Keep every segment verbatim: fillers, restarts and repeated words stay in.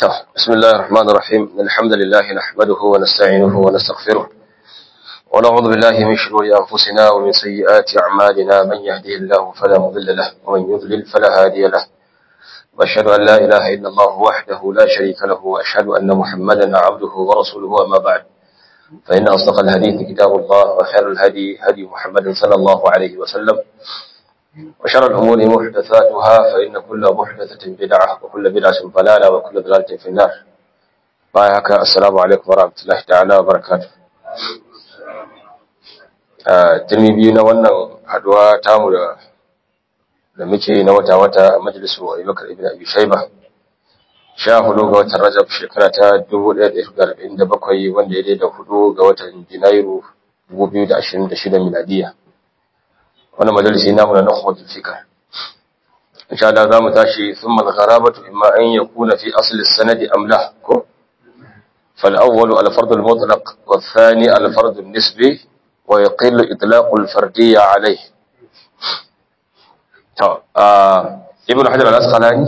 بسم الله الرحمن الرحيم الحمد لله نحمده ونستعينه ونستغفره ونعوذ بالله من شرور أنفسنا ومن سيئات أعمالنا من يهده الله فلا مضل له ومن يضلل فلا هادي له وأشهد أن لا إله إلا الله وحده لا شريك له وأشهد أن محمدا عبده ورسوله أما بعد فإن أصدق الحديث كتاب الله وخير الهدي هدي محمد صلى الله عليه وسلم وشر الأمور محدثاتها فإن كل محدثة بدعة وكل بدعة ضلالة وكل ضلالة في النار. بايعك السلام عليكم ورحمة الله تعالى وبركاته. Turmi biyu na wannan haduwa tamu da da muke na wata-wata a majalisu Abubakar ibn Abi Shayba. Sha hudu ga watan Rajab shekara ta dubu ɗaya da ɗari hudu da arba'in da bakwai wanda ya daida hudu ga watan Janairu dubu biyu da ashirin da shida miladiya. Wannan majalisi namu na Nukhbatul Fikr. Insha Allah zamu tashi thumma al-gharabatu imma an yakuna fi asl as-sanad am la ko fal awwal al-fard al-mutlaq wa ath-thani al-fard an-nisbi wa yaqill itlaq al-fardiyya alayh. To Ibn Hajar al-Asqalani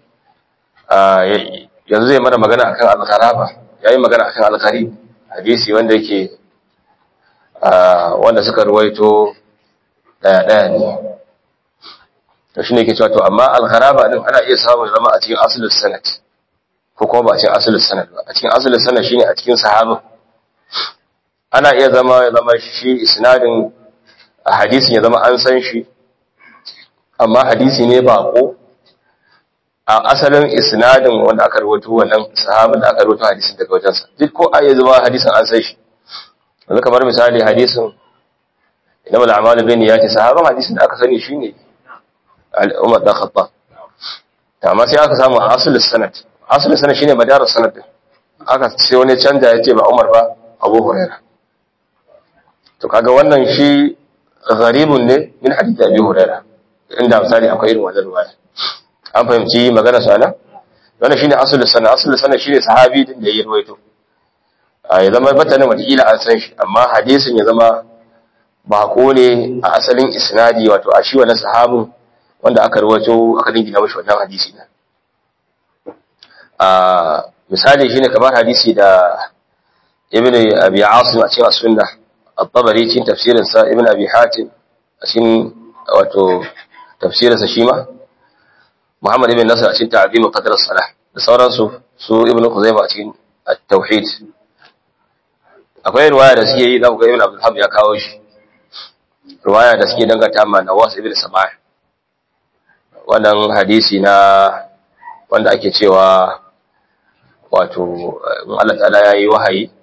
yanzu zai mana magana akan al-gharaba, yayi magana akan al-gharib, hadisi wanda yake wanda suka ruwaito ɗaya-ɗaya ne. To shi ne ke cewa to amma al-gharaba din ana iya samun zama a cikin asalin sanad ko kuma ba a cikin asalin sanad ba. A cikin asalin sanad shine a cikin sahabin. Ana iya zama ya zama shi isnadin a hadisin ya zama an san shi amma hadisi ne bako a asalin isnadin wanda aka rawaito wannan sahabin da aka rawaito hadisin daga wajensa. Duk ko a iya zama hadisin an san shi. Yanzu kamar misali hadisin inama al'amalu bin niyyati sahaban hadisin da aka sani shine al-Umar da Khattab. Amma sai aka samu asul sanad. Asul sanad shine madarar sanad. Aka sai wani canja yace ba Umar ba Abu Hurairah. To kaga wannan shi gharibun ne min hadith Abi Hurairah. Inda misali akwai irin wannan riwaya. An fahimci magana sana? Wannan shine asul sanad. Asul sanad shine sahabi din da ya ruwaito. Ya zama batanin wata ila an san shi amma hadisin ya zama bako ne a asalin isnadi wato a shi wannan sahabin wanda aka rawaito aka dingina mashi wannan hadisi ne. A misali shine kamar hadisi da Ibn Abi Asim a cikin As-Sunnah, At-Tabari cikin tafsirin sa, Ibn Abi Hatim a cikin wato tafsirin sa shi ma, Muhammad ibn Nasr a cikin Ta'zim Qadr as-Salah da sauransu, su Ibn Khuzaimah a cikin At-Tauhid. Akwai riwaya da suke yi da Ibn Abdul Hab ya kawo shi. Riwaya da suke dangata ma Nawas ibn Sam'an, wannan hadisi na wanda ake cewa wato in Allah ta'ala yayi wahayi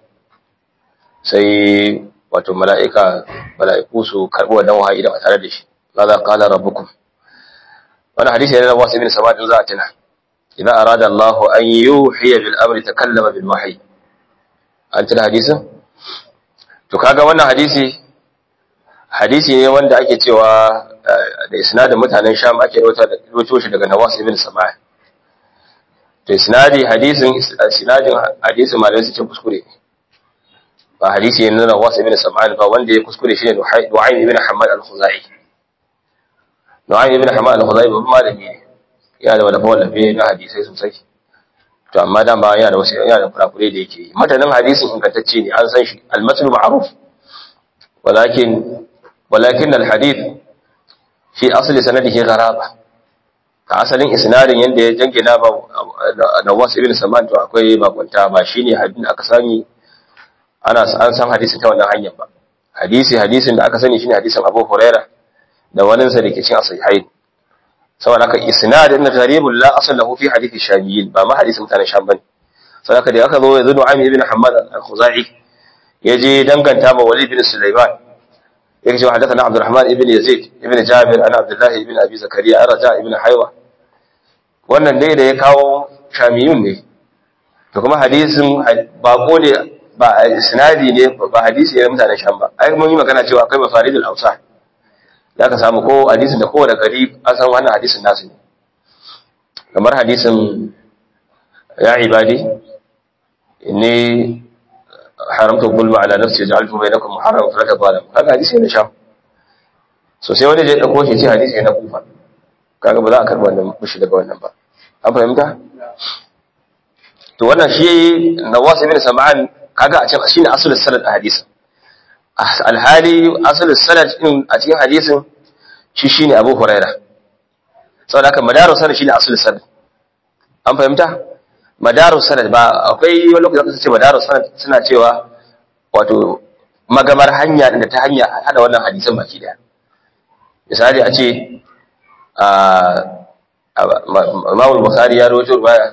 sai wato mala'ika mala'iku su karbi wannan wahayi da tare da shi. Maza qala rabbukum. Wannan hadisi ne na Nawas ibn Sam'an din za a tuna. Idan arada Allah an yuhiya bil amri takallama bil wahyi. An tuna hadisin? To kaga wannan hadisi hadisi ne wanda ake cewa da isnadin mutanen Sham ake rawaito shi daga Nawas ibn Sam'an. To isnadi hadisin isnadin hadisin malamai suke kuskure ne. Ba hadisi ne na Nawas ibn Sam'an ba, wanda ya kuskure shi ne Nu'aym ibn Hammad al-Khuzai. Nu'aym ibn Hammad al-Khuzai babban malami ne. Yana da wallafe-wallafe na hadisai sosai. To amma dan ba yana da wasu yana da kurakure da yake yi. Matanin hadisin ingantacce ne, an san shi, al-matn ma'ruf. Walakin ولكن الحديث في أصل سنده غرابة. كأصل إسناد يند جنجنا نواس ابن سمان to akwai bakunta ba shine hadin aka sani ana an san hadisin ta wannan hanyar ba. Hadisi hadisin da aka sani shine hadisin Abu Hurairah da wannan sa dake cikin sahihain. Saboda haka isnadin gharibul la asl lahu fi hadith shamiyyin ba ma hadisin mutanen Sham bane. Saboda haka da aka zo yanzu Nu'aym ibn Hammad al-Khuzai yaje danganta ma Walid ibn Sulaiman yake cewa hadathana Abdurrahman ibn Yazid ibn Jabir ana Abdullah ibn Abi Zakariya Raja ibn Haywa. Wannan dai da ya kawo shamiyun ne. To kuma hadisin bako ne ba isnadi ne ba hadisi ne mutanen Sham ba. Ai mun yi magana cewa akwai mafaridul awsah. Ya ka samu ko hadisin da kowane gari an san wannan hadisin nasu ne. Kamar hadisin ya ibadi inni haramta gulma ala nafsi ja'altu bainakum muharraman fala tadhalim. Kaga hadisi ne Sham. So sai wani ya dauko shi hadisi ne na Kufa. Kaga ba za a karba wannan mushi daga wannan ba. An fahimta? to wannan shi Nawas ibn Sam'an kaga a cikin shine asalin sanad a hadisin alhali asalin sanad din a cikin hadisin shi shine Abu Huraira saboda haka madaru sanad shine asalin sanad an fahimta madaru sanad ba akwai wani lokaci da ce madaru sanad suna cewa wato magamar hanya da ta hanya hada wannan hadisin baki daya misali a ce Imam al-Bukhari ya rawaito baya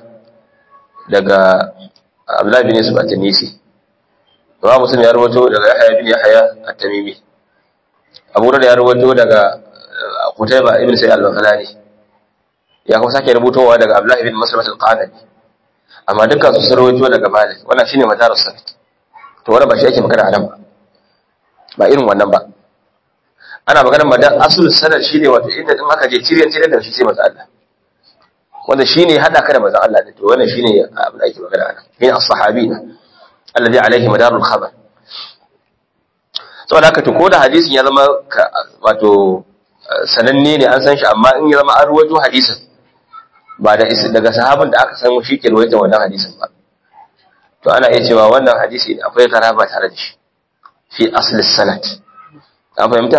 daga Abdullah bin Yusuf at-Tanisi Imam Muslim ya rawaito daga Yahya bin Yahya at-Tamimi Abu Dawud ya rawaito daga Qutayba ibn Sa'id al-Baghlani ya kuma sake rubutowa daga Abdullah bin Mas'ud al-Qanabi amma dukkan su rawaito daga Malik wannan shine madarus sanad to wannan ba shi yake magana anan ba ba irin wannan ba ana maganar madar asul sanad shine wato inda in aka je ciryan ciryan da shi sai manzo Allah wanda shine hada ka da manzo Allah to wannan shine abin da ake magana anan min as-sahabi alladhi alayhi madarul khabar saboda haka to ko da hadisin ya zama wato sananne ne an san shi amma in ya zama an ruwaito hadisin ba da daga sahabin da aka san shi ke ruwaito wannan hadisin ba to ana iya cewa wannan hadisi akwai karaba tare da shi fi asli sanad an fahimta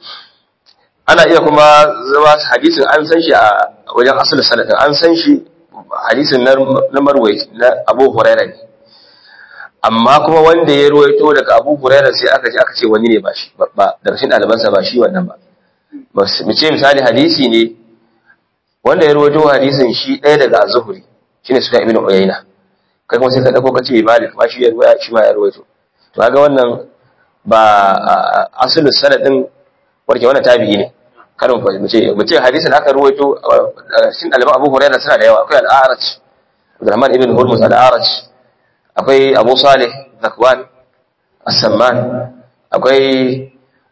ana iya kuma zama hadisin an san shi a wajen asli sanad an san shi hadisin na marwai na Abu Hurairah ne amma kuma wanda ya ruwaito daga Abu Hurairah sai aka ji aka ce wani ne ba shi ba daga cikin ɗalibansa ba shi wannan ba mu ce misali hadisi ne wanda ya ruwaito hadisin shi ɗaya daga Az-Zuhri shine Sufyan ibn Uyayna kai kuma sai ka dauko kace Malik ma shi ya ruwaya shi ma ya ruwaito to kaga wannan ba asalin sanadin warke wannan tabi'i ne karin fa mu ce mu ce hadisin aka ruwaito shin ɗaliban Abu Hurairah suna da yawa akwai al-A'raj Abdurrahman ibn Hurmuz al-A'raj akwai Abu Salih Zakwan As-Samman akwai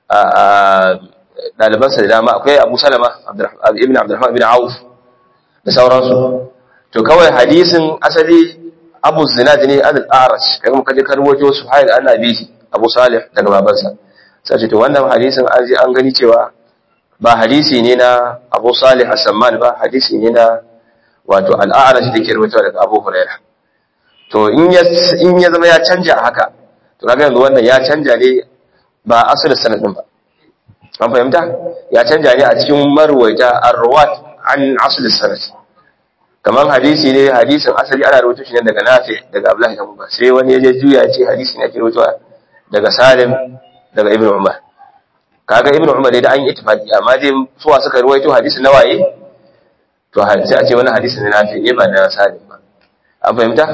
ɗalibansa da dama akwai Abu Salama ibn Abdurrahman ibn Auf da sauransu to kawai hadisin asali Abu Zinad ne al-A'raj kai kuma kaje ka ruwaito Suhail an-Nabi Abu Salih daga babansa sai ce to wannan hadisin an ji an gani cewa ba hadisi ne na Abu Salih As-Samman ba hadisi ne na wato al-A'raj da ke ruwaito daga Abu Hurairah to in ya in ya zama ya canja haka to kaga yanzu wannan ya canja ne ba asalin sanadin ba an fahimta ya canja ne a cikin marwaita ar-ruwat an asl sanad kaman hadisi ne hadisin asali ana rawaito shi ne daga Nafi daga Abdullah ibn Umar sai wani ya je juya ce hadisi ne ake rawaito daga Salim daga Ibn Umar kaga Ibn Umar dai da an yi ittifaqi amma dai suwa suka rawaito hadisi na waye to sai a ce wannan hadisi ne Nafi ne ba na Salim ba an fahimta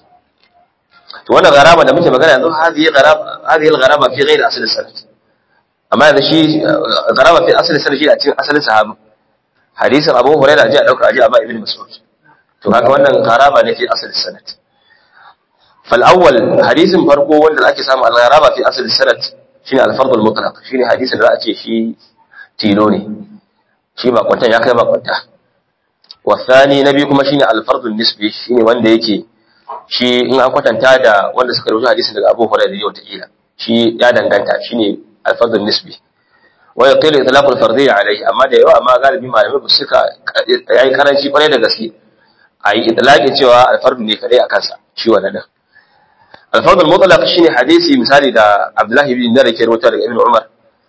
to wannan garaba da muke magana yanzu hadhihi garaba hadhihi al-garaba fi ghairi asl sanad amma yanzu shi garaba fi asl sanad shi a cikin asalin sahabi hadisin Abu Hurairah ji a dauka aji amma Ibn Mas'ud to kaga wannan garaba ne fi asl sanad fal awwal hadisin farko wanda ake samu al-garaba fi asl sanad shine al-fard al-mutlaq shine hadisin da za a ce shi tilo ne shi ba kwantan ya kai ba kwanta wa thani nabi kuma shine al-fard al-nisbi shine wanda yake shi in an kwatanta da wanda suka rubuta hadisin daga Abu Hurairah yau ta'ila shi ya danganta shine al-fadl nisbi wa yaqilu itlaq al-fardiyya alayhi amma da yawa amma galibi malamai ba suka yayi karanci kwarai da gaske ayi itlaqi cewa al-fard ne kadai akan sa shi wannan din al-fadl al-mutlaq shine hadisi misali da Abdullah ibn Nar ke rubuta daga Ibn Umar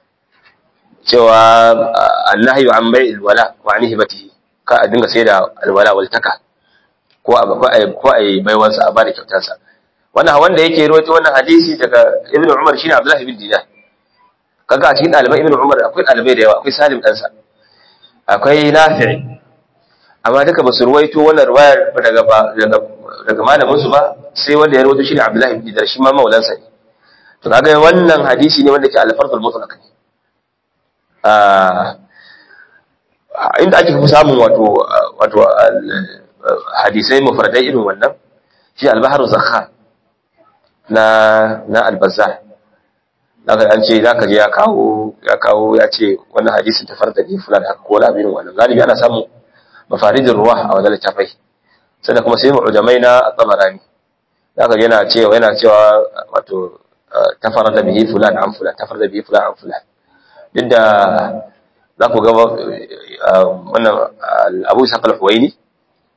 cewa an-nahyu an bai'il wala wa an hibatihi ka a dinga sai da al-wala wal taka ko a ko a yi baiwansa a bada kyautarsa wannan wanda yake rawaito wannan hadisi daga Ibn Umar shine Abdullah ibn Dinar kaga a cikin dalibai Ibn Umar akwai dalibai da yawa akwai Salim dan sa akwai Nafi' amma duka basu rawaito wannan riwayar daga daga daga malamin su ba sai wanda ya rawaito shine Abdullah ibn Dinar shi ma maulansa ne to kaga wannan hadisi ne wanda ke al-fard al-mutlaq ne ah inda ake fi samun wato wato hadisai mufradai irin wannan shi al-bahr zakhar na na al-bazzar daga an ce zaka je ya kawo ya kawo ya ce wannan hadisin tafarda ne fulan haka ko labirin wannan galibi ana samu mafaridin ruwa a wannan littafai sannan kuma sai mu'jamai na at-tabarani zaka je yana cewa yana cewa wato tafarda bihi fulan an fulan tafarda bihi fulan an fulan duk da za ku ga wannan Abu Ishaq al-Huwaini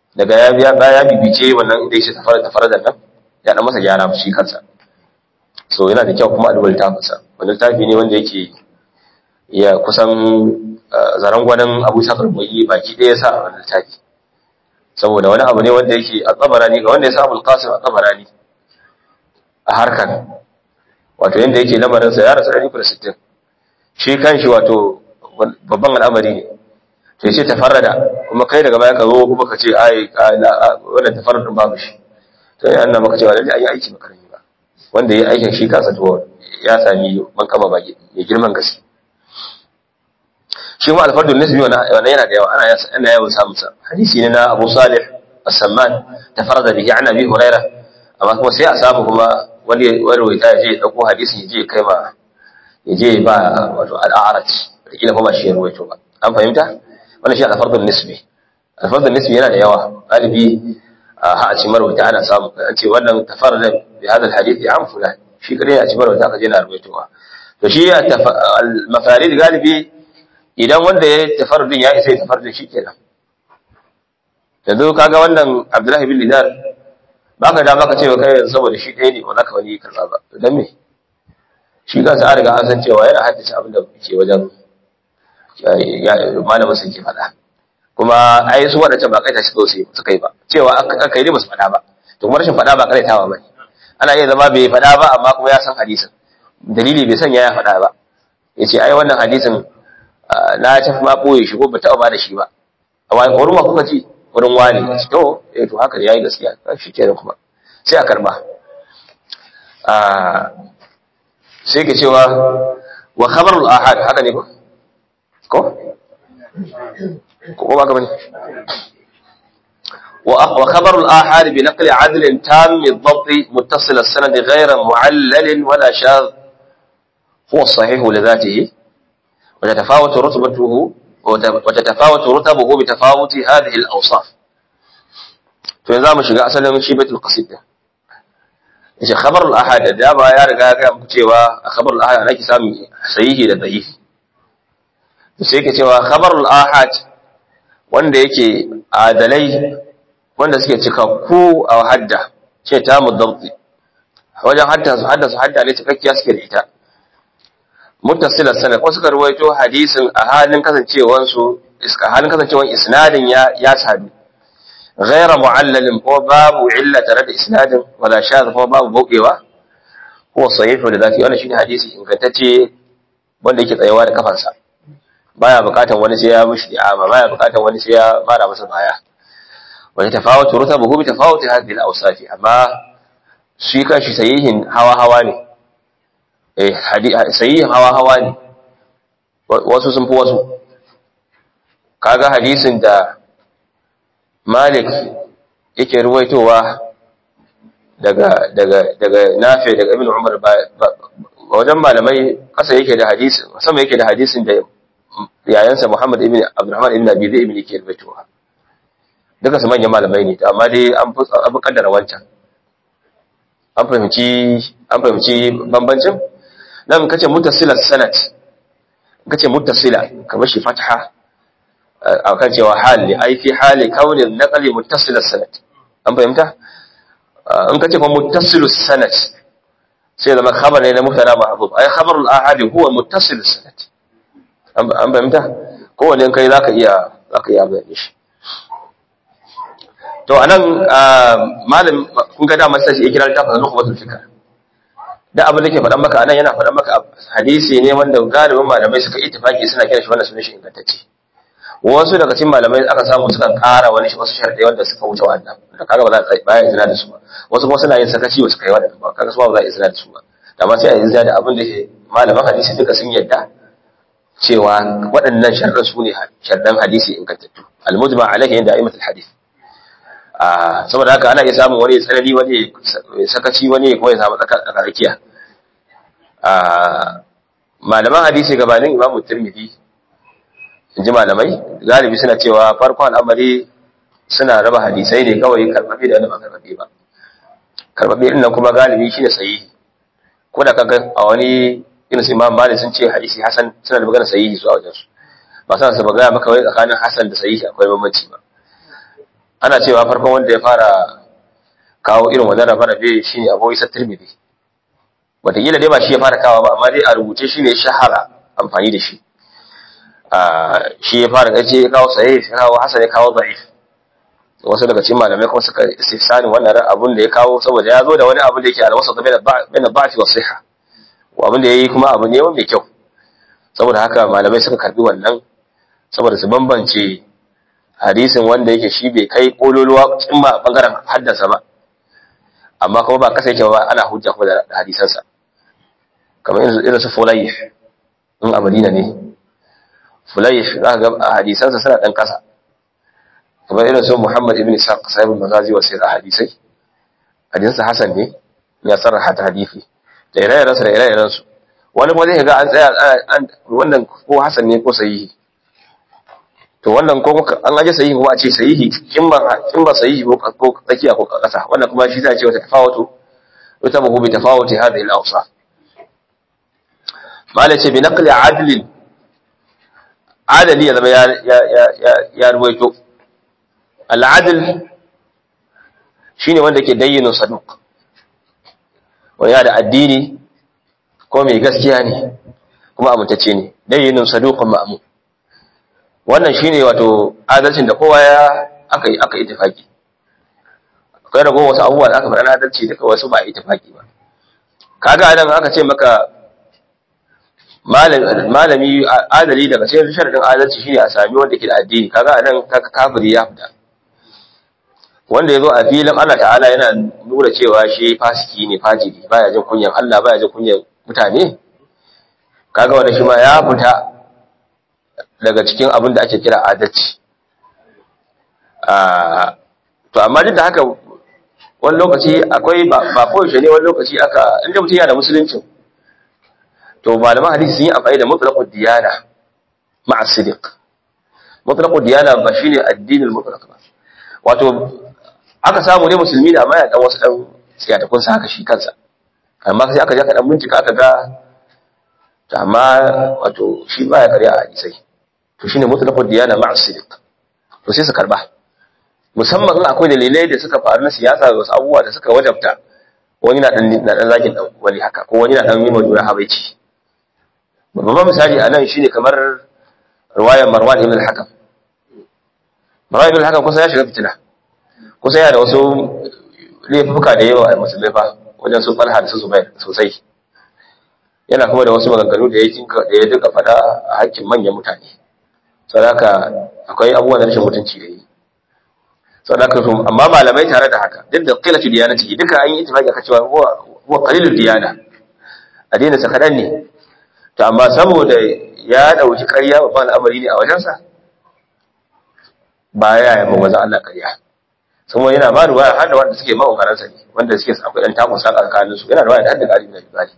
daga ya biya baya bibice wannan inda yake tafara tafara da nan ya dan masa gyara shi kansa. So yana da kyau kuma a duba littafin sa. Wannan littafi ne wanda yake ya kusan zaran gwanin Abu Sakar Muyi baki ɗaya sa a wannan littafi. Saboda wani abu ne wanda yake a Tabarani ga wanda ya sa Abul Qasim a Tabarani a harkar wato yanda yake lamarin sa ya rasu ɗari uku da sittin. Shi kanshi wato babban al'amari ne. To yace tafarrada kuma kai daga baya ka zo kuma ka ce ai wannan tafarradin babu shi. To ya annabi maka cewa lalle ai aiki makarami ba. Wanda yayi aikin shi kansa to ya sami bankama baki mai girman gaske. Shi ma al-fardun nisbi wannan yana da yawa ana ana yawan samun sa. Hadisi ne na Abu Salih As-Samman tafarrada bihi an Abi Hurairah amma kuma sai a samu kuma wani wani ya je dauko hadisi ya je kai ma ya je ba wato al-A'raj kila kuma shi ya ruwaito ba. An fahimta? Wannan shi al-fardun nisbi. Al-fardun nisbi yana da yawa. Galibi ha a ci marwata ana samu an ce wannan tafarrada bi hada al-hadith ya fulan shi kadai a ci marwata aka je na ruwaitowa. To shi al-mafarid galibi idan wanda ya tafarrudin ya isa ya tafarrudin shikenan. Yanzu kaga wannan Abdullahi bin Lidar baka da baka cewa kai saboda shi ɗaya ne ba za ka wani karba ba. Dan me? Shi kansa an riga an san cewa yana haddace abin da ke wajen malamin sun ke faɗa kuma ai su waɗancan ba kaita shi sosai suka yi ba cewa aka yi ba su faɗa ba to kuma rashin faɗa ba kaitawa ba ne ana iya zama bai faɗa ba amma kuma ya san hadisin dalili bai sanya ya faɗa ba ya ce ai wannan hadisin na ci ma ɓoye shi ko ba taɓa ba da shi ba a wani wurin ma kuka ci wurin wani to eh to haka ya yi gaskiya shi kenan kuma sai a karɓa sai ke cewa wa khabarul ahad haka ne ba ko ko ba ka bane wa khabarul ahad bi naqli adl tam ad-dabt muttasil as-sanad ghayra mu'allal wala shadh huwa sahih li dhatihi wa tatafawat rutbatuhu wa tatafawat rutbuhu bi tafawut hadhihi al-awsaf to yanzu mu shiga asalin shi baitul qasid yace khabarul ahad da ba ya riga ga muku cewa khabarul ahad ake samu sahihi da da'ifi sai ke cewa khabarul ahad wanda yake adalai wanda suke cikakku a hadda ce ta mudabbi wajen hadda su hadda su hadda ne cikakkiya suke da ita muttasil sanad ko suka ruwaito hadisin a halin kasancewar su iska halin kasancewar isnadin ya ya sabi ghayra mu'allalin ko babu illa tare da isnadin wala shadh ko babu bauɗewa ko sahihu da zati wannan shine hadisi ingantacce wanda yake tsayawa da kafansa baya bukatan wani sai ya mishi di'ama baya bukatan wani sai ya fara masa baya wani tafawutu rutabuhu bi tafawuti hadhihi al-awsaf amma shi kanshi sahihin hawa hawa ne eh sahihin hawa hawa ne wasu sun fi wasu kaga hadisin da Malik yake ruwaitowa daga daga daga Nafi daga Ibn Umar ba wajen malamai kasa yake da hadisi sama yake da hadisin da yayansa Muhammad ibn Abdurrahman ibn Abi Zaid ibn yake rubutuwa duka su manyan malamai ne amma dai an fi abu kaddara wancan an fahimci an fahimci bambancin nan kace muttasila sanad kace muttasila kamar shi fatha akan cewa hali ai fi hali kaunin naqli muttasila sanad an fahimta in kace fa muttasilu sanad sai da khabar ne na mubtada mahdhuf ai khabarul ahadi huwa muttasil sanad an fahimta kowane kai zaka iya zaka iya bayani shi to anan malam kun ga da masa shi ikrar ta fa nukhbatul fikr da abin da ke faɗan maka anan yana faɗan maka hadisi ne wanda galibin malamai suka ittifaki suna kiran shi wannan sunan shi ingantacce wasu daga cikin malamai aka samu suka ƙara wani wasu sharɗai wanda suka wuce wannan da kaga ba za a baya izina da su ba wasu kuma suna yin sakaci wasu kai wannan ba kaga su ba za a izina da su ba amma sai a yi izina da abin da malaman hadisi duka sun yadda cewa waɗannan sharɗan su ne sharɗan hadisi ingantattu al-mujma alaihi inda a'immatul hadith ah saboda haka ana iya samun wani tsanani wani sakaci wani kuma ya samu tsakarakiya ah malaman hadisi gabanin Imam Tirmidhi inji malamai galibi suna cewa farkon al'amari suna raba hadisai ne kawai karbabe da ba karbabe ba karbabe din nan kuma galibi shine sahihi ko da kaga a wani irin su Imam Malik sun ce hadisi hasan suna da magana sahihi zuwa wajen su ba sa su magana maka wai tsakanin hasan da sahihi akwai bambanci ba ana cewa farkon wanda ya fara kawo irin wannan rabe-rabe shine Abu Isa Tirmidhi wataƙila dai ba shi ya fara kawo ba amma dai a rubuce shi ne shahara amfani da shi shi ya fara gaje ya kawo sahih ya kawo hasan ya kawo da'if wasu daga cikin malamai kuma suka istifsani wannan abun da ya kawo saboda ya zo da wani abu da yake alwasa bain al-da'f wa sihha wa abin da yayi kuma abu ne mai kyau saboda haka malamai suka karbi wannan saboda su bambance hadisin wanda yake shi bai kai kololuwa cikin ma bangaren haddasa ba amma kuma ba kasa yake ba ana hujja kuma da hadisansa kamar irin su Fulayh in a Madina ne Fulayh za ka ga hadisansa suna dan kasa kamar irin su Muhammad ibn Ishaq sahibul Maghazi wa sirr hadisai hadisansa hasan ne ya sarraha ta hadisi da ire-iren su da ire-iren su wani kuma zai ga an tsaya wannan ko hasan ne ko sahihi to wannan ko an aje sahihi kuma a ce sahihi kin ba kin ba sahihi ko tsakiya ko kasa wannan kuma shi zai ce wata tafawutu wata buhu bi tafawuti hadhihi al-awsaf mala ce bi naqli adl adali ya zama ya ya ya ya ruwaito al-adl shine wanda yake dayyinu saduq wanda da addini ko mai gaskiya ne kuma amintacce ne dayyinu saduqun ma'mun wannan shine wato adalcin da kowa ya aka yi aka ittifaki akwai rago wasu abubuwa da aka faɗa na adalci duka wasu ba ittifaki ba kaga anan aka ce maka malami malami adali daga cikin sharadin adalci shine a sami wanda ke da addini kaga anan kaga kafiri ya fita wanda yazo a filin Allah ta'ala yana nuna cewa shi fasiki ne fajiri baya jin kunyan Allah baya jin kunyan mutane kaga wanda shi ma ya fita daga cikin abin da ake kira adalci to amma duk da haka wani lokaci akwai ba koyaushe ne wani lokaci aka inda mutum yana da musulunci to malaman hadisi sun yi amfani da mutlaqud diyana ma'a sidiq mutlaqud diyana ba shine addinin mutlaq ba wato aka samu ne musulmi da amma ya dan wasu dan tsiyatakun sa haka shi kansa amma sai aka je aka dan bincika aka ga amma wato shi baya karya a hadisai to shine mutlaqud diyana ma'a sidiq to sai su karba musamman in akwai dalilai da suka faru na siyasa da wasu abubuwa da suka wajabta wani na dan na dan zakin dan wani haka ko wani na dan yi majura habaici babban misali anan shine kamar riwayar Marwan ibn al-Hakam Marwan ibn al-Hakam kusa ya shiga fitina kusa yana da wasu laifuka da yawa a musulmai fa wajen su Talha da su Zubair sosai yana kuma da wasu maganganu da yake da ya duka fada a hakkin manyan mutane saboda akwai abubuwan da rashin mutunci da yi saboda amma malamai tare da haka duk da qilatu diyanati duka an yi ittifaqi aka cewa huwa huwa qalilud diyana addinin sa kadan ne to amma saboda ya dauki ƙarya babban al'amari ne a wajensa baya ya manzo Allah ƙarya kuma yana ba ruwaya har da wanda suke makokaran sa ne wanda suke akwai dan takun saka tsakanin su yana ruwaya da hadda Ali bin Abi Talib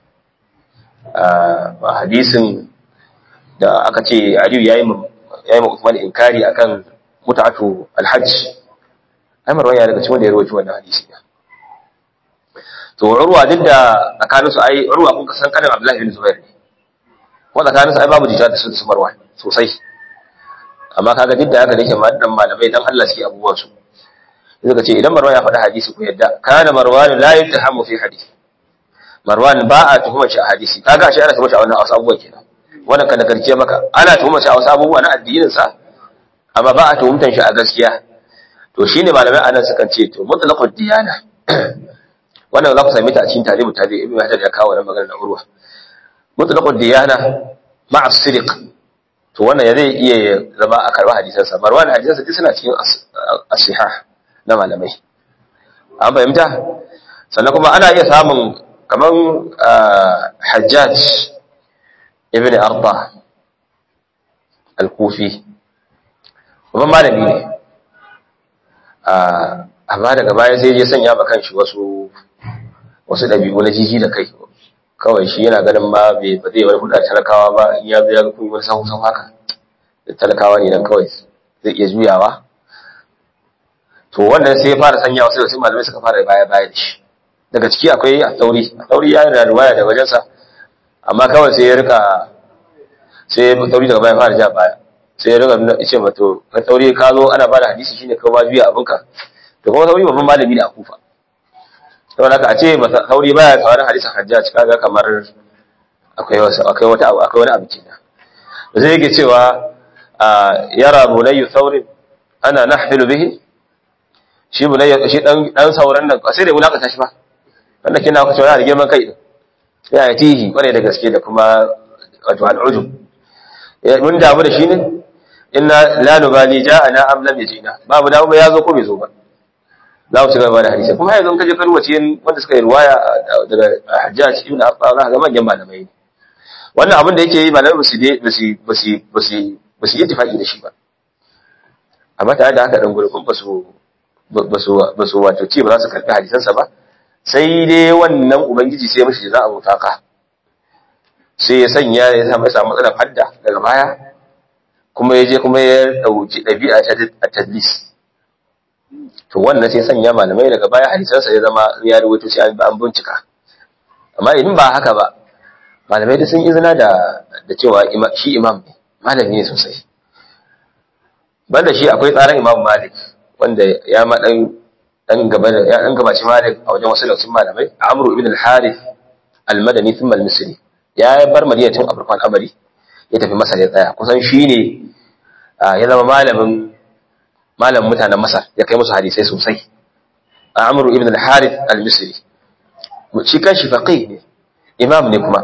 a hadisin da aka ce Ali yayi yayi Uthman inkari akan mut'atu al-hajj Amr waya daga cikin wanda ya rawaito wannan hadisi ne to Urwa duk da tsakanin su ai Urwa kun san kanin Abdullah ibn Zubair ne ko tsakanin su ai babu jita da su su Marwan sosai amma kaga duk da haka da yake madan malamai dan Allah suke abubuwan su suka ce idan Marwan ya faɗi hadisi ku yadda kana Marwan la yatahammu fi hadisi Marwan ba a tuhuma shi a hadisi kaga shi ana tuhuma shi a wannan wasu abubuwa kenan wannan kana karkiye maka ana tuhuma shi a wasu abubuwa na addinin sa amma ba a tuhumtan shi a gaskiya to shine malamai anan sukan ce to mutlaqud diyana wannan za ku sami ta a cikin tarihi tabi ibn Hajar ya kawo wannan magana da Urwa mutlaqud diyana ma'a sidiq to wannan ya zai iya zama a karba hadisan sa Marwan hadisan sa suna cikin as-sihah na malamai an fahimta sannan kuma ana iya samun kaman Hajjaj ibn Arda al-Kufi babban malami ne amma daga baya sai ya sanya ba kanshi wasu wasu dabi'u na jiji da kai kawai shi yana ganin ma bai ba zai wani huda talakawa ba in ya zo ya ga kun wani sahu sahu haka da talakawa ne nan kawai zai iya juyawa to wannan sai ya fara sanya wasu wasu malamai suka fara baya baya da shi daga ciki akwai at-Tauri at-Tauri ya da riwaya da wajensa amma kawai sai ya rika sai Tauri daga baya fara ja baya sai ya riga ya ce mato ka tauri ka zo ana bada hadisi shine ka ba biya abinka to kuma tauri babban malami ne a Kufa saboda haka a ce masa tauri baya tsawarin hadisin Hajjaj kaga kamar akwai wasu akwai wata abu akwai wani abu kenan da zai yake cewa yara bunayyu thawrin ana nahfilu bihi shi bunayyu shi dan dan sauran nan sai da mulaka shi ba wanda kina ku cewa da girman kai din ya tihi kware da gaske da kuma wato al'ujub mun damu da shi ne inna la nubali ja'ana am lam yajina babu damu ba yazo ko bai zo ba za mu ci gaba da hadisi kuma yanzu kaje karwace wanda suka yi riwaya daga Hajjaj ibn Arfa za ga manyan malamai wannan abin da yake yi malamai ba su ba su ba su ba su ba su ittifaqi da shi ba amma tare da haka dan gurbin ba su ba su ba su wato ce ba za su karbi hadisansa ba sai dai wannan ubangiji sai mishi za a mutaka sai ya sanya ya samu samu matsalar hadda daga baya kuma ya je kuma ya dauki dabi'a ta tadlis to wannan sai sanya malamai daga baya hadisansa ya zama ya rubuto sai an bincika amma idan ba haka ba malamai da sun izina da da cewa shi imam ne malami ne sosai banda shi akwai tsarin imam Malik wanda ya ma dan dan gaba da ya dan gabaci Malik a wajen wasu lokacin malamai Amr ibn al-Harith al-Madani thumma al-Misri ya bar Madina tun a farkon amari ya tafi Masar ya tsaya kusan shine ya zama malamin malamin mutanen Masar ya kai musu hadisai sosai Amr ibn al-Harith al-Misri shi kanshi faqih ne imam ne kuma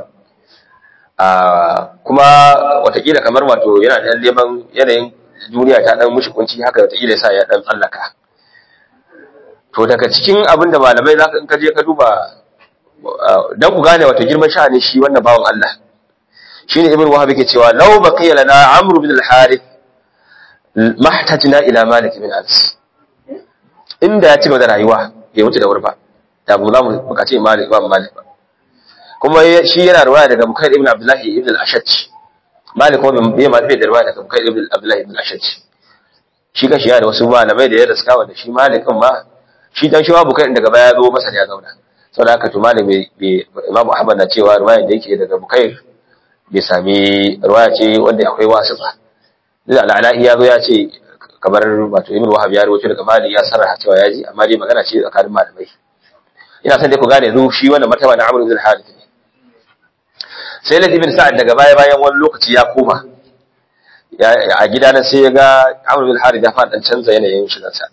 kuma watakila kamar wato yana da neman yanayin duniya ta dan mushi kunci haka watakila yasa ya dan tsallaka to daga cikin abin da malamai zaka in ka je ka duba dan ku gane wato girman sha'anin shi wannan bawon Allah shine ibn wahab yake cewa law baqiya lana amr ibn al-harith mahtajna ila malik ibn anas inda ya ci gaba da rayuwa bai wuce da wuri ba da mu za mu bukaci malik ba malik ba kuma shi yana riwaya daga bukair ibn abdullah ibn al-ashaj malik kuma bai ma bai da riwaya daga bukair ibn abdullah ibn al-ashaj shi kashi yana da wasu malamai da ya raska wanda shi malikin ma shi dan shi babu kai daga baya zo masa ya zauna saboda haka to malami Imam Ahmad na cewa riwaya da yake daga Bukair bai sami riwaya ce wanda akwai wasifa da al-Ala'i ya zo ya ce kamar wato Ibn Wahab ya rawaito daga Malik ya sarraha cewa yaji amma dai magana ce tsakanin malamai ina son dai ku gane zu shi wannan martaba na Amr ibn al-Harith ne sai Lath ibn Sa'ad daga baya bayan wani lokaci ya koma a gidanan sai ya ga Amr ibn al-Harith ya fara dan canza yanayin shigarsa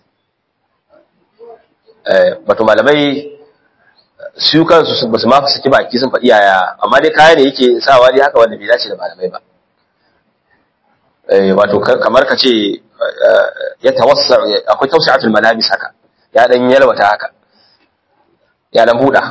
wato malamai su kansu ba su ma saki baki sun faɗi yaya amma dai kaya ne yake sawa dai haka wanda bai dace da malamai ba wato kamar ka ce ya tawassa akwai tawsi'atul malabis haka ya dan yalwata haka ya dan buda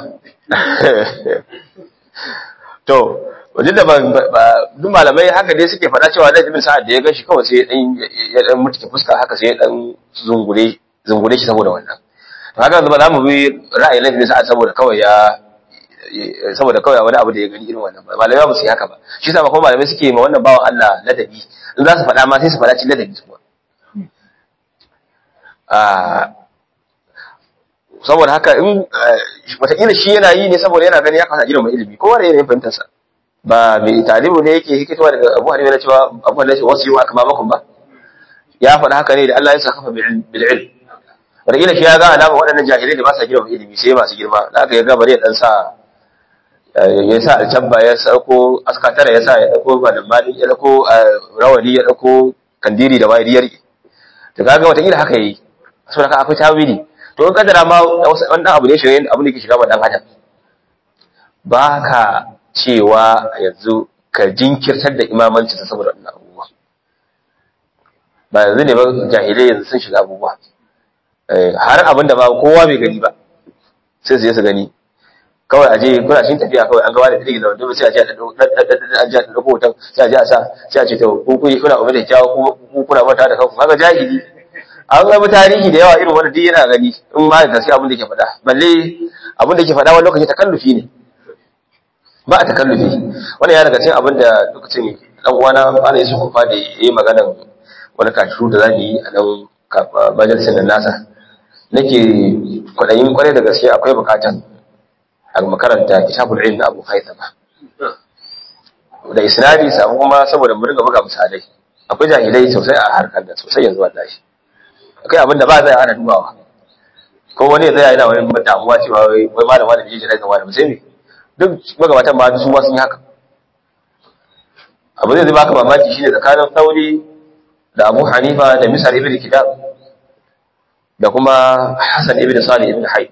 to wajen da duk malamai haka dai suke faɗa cewa da ibn sa'ad da ya gashi kawai sai ya dan mutuke fuska haka sai ya dan zungure zungure shi saboda wannan haka yanzu ba za mu bi ra'ayin laifin sa'a saboda kawai ya saboda kawai wani abu da ya gani irin wannan malamai ba su yi haka ba shi yasa ba kuma malamai suke ma wannan bawan Allah ladabi in za su faɗa ma sai su faɗa cikin ladabi kuma saboda haka in wataƙila shi yana yi ne saboda yana gani ya kasa girma ilimi kowa da yanayin fahimtarsa ba mai talibu ne yake hikitowa daga Abu Hanifa na cewa Abu Hanifa wasu yi wa aka mamakon ba ya faɗa haka ne da Allah ya sa kafa bil ilm wataƙila shi ya ga alama waɗannan jahilai da ba sa girma ilimi sai masu girma da aka ya ga bari ya ɗan sa ya sa alcabba ya sauko askatara ya sa ya ɗauko malin ya ɗauko rawani ya ɗauko kandiri da wayar yarki to kaga wataƙila haka yi saboda haka akwai tawili to in kadara ma wannan abu ne shi abu ne ke shiga ma dan adam ba ka cewa yanzu ka jinkirtar da imamanci saboda wannan abubuwa ba yanzu ne ba jahilai yanzu sun shiga abubuwa har abin da ba kowa bai gani ba sai su je su gani kawai aje kuna shin tafiya kawai an ga wani dirgi zaman dole sai a je a je a dauko hoton sai a je a sa sai a ce to ku ku kuna umar da kyawu ku kuna mata da kanku kaga jahili an ga tarihi da yawa irin wanda duk yana gani in ma da gaskiya abin da yake faɗa balle abin da yake faɗa wani lokaci takallufi ne ba a takallufi wannan ya daga cikin abin da lokacin dan uwana ana yi su kufa da yayi maganar wani kashu da zani yi a nan majalisar nan nasa nake kwaɗayin kwarai da gaske akwai bukatan a makaranta kitabul ilm na Abu Haythama da isnadi samu kuma saboda mu riga buga misalai akwai jahilai sosai a harkar da sosai yanzu wallahi akai abin da ba zai ana dubawa ko wani zai yana wani damuwa cewa wai wai malama da jiji daga malama sai me duk magabatan ba su ma sun yi haka abu zai baka mamaki shine tsakanin Thauri da Abu Hanifa da Misar ibn Kidab da kuma Hassan ibn Salih ibn Hayy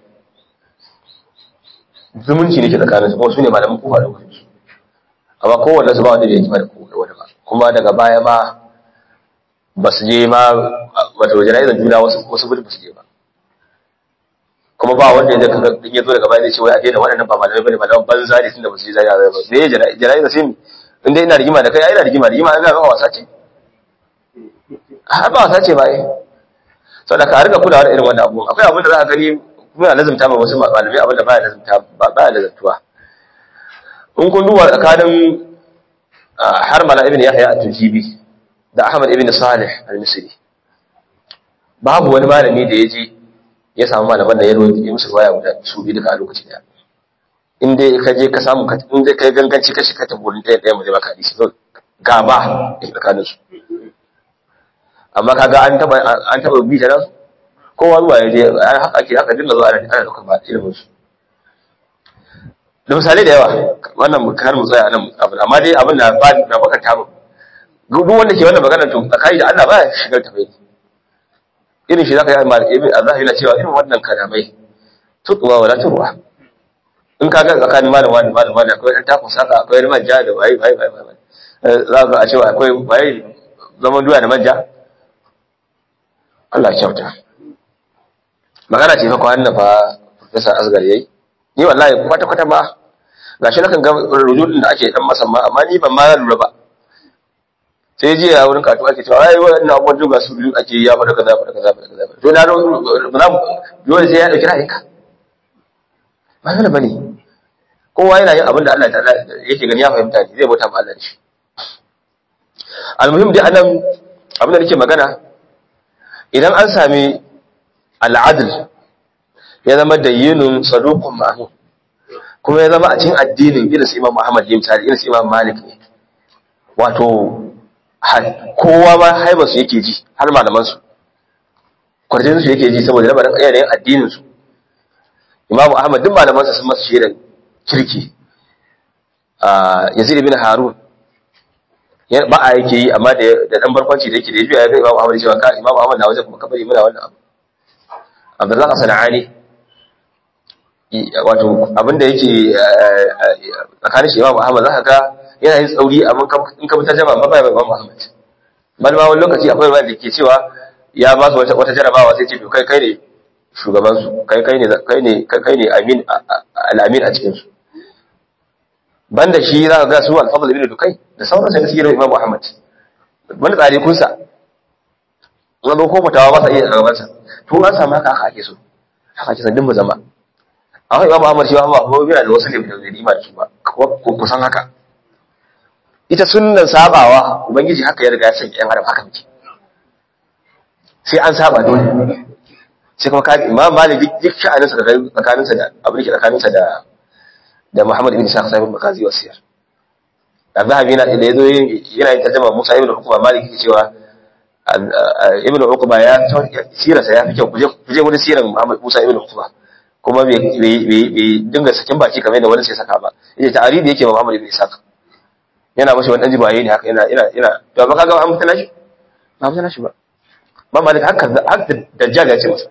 zumunci ne ke tsakanin su kuma su ne malaman Kufa da wasu amma kowanne su ba wanda da yake ba da kowanne ba kuma daga baya ma ba su je ma wato jana'izar juna wasu wasu gudu ba su je ba kuma ba wanda ya ya zo daga baya zai ce wai a daina waɗannan ba malamai bane malaman banza ne tunda ba su je jana'iza ba me jana'iza sai in dai ina rigima da kai ai ina rigima rigima ai ga wasa ce a ba wasa ce ba ai saboda ka riga kulawa da irin wannan abu akwai abin da za ka gani kuma lazumta ba wasu malamai abin da baya lazumta ba baya lazumtuwa in kun duba tsakanin Harmala ibn Yahya at-Tujibi da Ahmad ibn Salih al-Misri babu wani malami da yaje ya samu malaman da ya rawaito musu riwaya guda su bi duka a lokaci daya in dai ka je ka samu ka in dai kai ganganci ka shiga ta gurin ɗaya ɗaya mu zai baka hadisi to gaba tsakanin su amma kaga an taba an taba bi ta nan kowa zuwa ya je haka ake haka dinga zuwa ana ana daukar ba ilimin su da misali da yawa wannan kar mu tsaya nan amma dai abin da ba na baka tabu duk wanda ke wannan magana to kai da Allah ba ya shigar ta bai irin shi zaka yi amma Allah yana cewa irin wannan kalamai tutwa wala turwa in ka ga tsakanin malama da malama da akwai ta kusaka akwai manja da bai bai bai bai za ka a cewa akwai bai zaman duya da manja Allah ya kyauta magana ce fa kwanan fa Professor Asgar yayi ni wallahi kwata kwata ma gashi nakan ga rujudin da ake dan masa ma amma ni ban ma lura ba sai jiya ya wurin katu ake cewa ai wannan abubuwan juga su biyu ake ya fada kaza fada kaza fada kaza to na ba dole sai ya dauki ra'ayinka ba dole bane kowa yana yin abin da Allah ta'ala yake gani ya fahimta ne zai bauta ma Allah shi almuhim dai anan abin da nake magana idan an sami al'adl ya zama dayyinun saduqun ma'mun kuma ya zama a cikin addinin irin su Imam Muhammad bin Sa'id irin su Imam Malik ne wato kowa ma haiba su yake ji har malaman su kwarjin su yake ji saboda lamarin ayyayin addinin su Imam Ahmad duk malaman sa sun masa shirin kirki ah Yazid ibn Harun ya ba a yake yi amma da da dan barkwanci da yake da yaji ya ga Imam Ahmad cewa ka Imam Ahmad na waje kuma kabari muna wannan abu Abdullah Sanani wato abinda yake tsakanin shi Imam Ahmad zaka ga yana yin tsauri amma in ka fitar jama'a ba bai Imam Ahmad bal ma wani lokaci akwai wanda ke cewa ya ba su wata wata jarabawa sai ce to kai kai ne shugaban su kai kai ne kai ne kai ne amin al-amin a cikin su banda shi zaka ga su al-Fadl ibn Dukai da sauran sai suke da Imam Ahmad wanda tsare kun sa wanda ko fatawa ba sa iya gaban sa to an samu haka haka ake so haka ake san din mu zama amma Imam Ahmad shi ba ba yana da wasu ne da rima da su ba ko kusan haka ita sunnan sabawa ubangiji haka ya riga ya sanya yan adam haka miki sai an saba dole sai kuma ka Imam Malik duk sha'anin sa da tsakanin sa da abin da tsakanin sa da da Muhammad ibn Ishaq sahibul Makazi wasiyar Zahabi yana da yazo yana yin tarjuma Musa ibn Uqba Malik yake cewa ibn Uqba ya sirarsa ya fi kyau kuje kuje wani sirar Muhammad Musa ibn Uqba kuma bai bai dinga sakin baki kamar yadda wani sai saka ba yace ta'aridi yake ba Muhammad ibn Ishaq yana mashi wani jibaye ne haka yana yana yana to ba kaga an mutana shi ba mutana shi ba ba Malik haka haka dajjal ya ce masa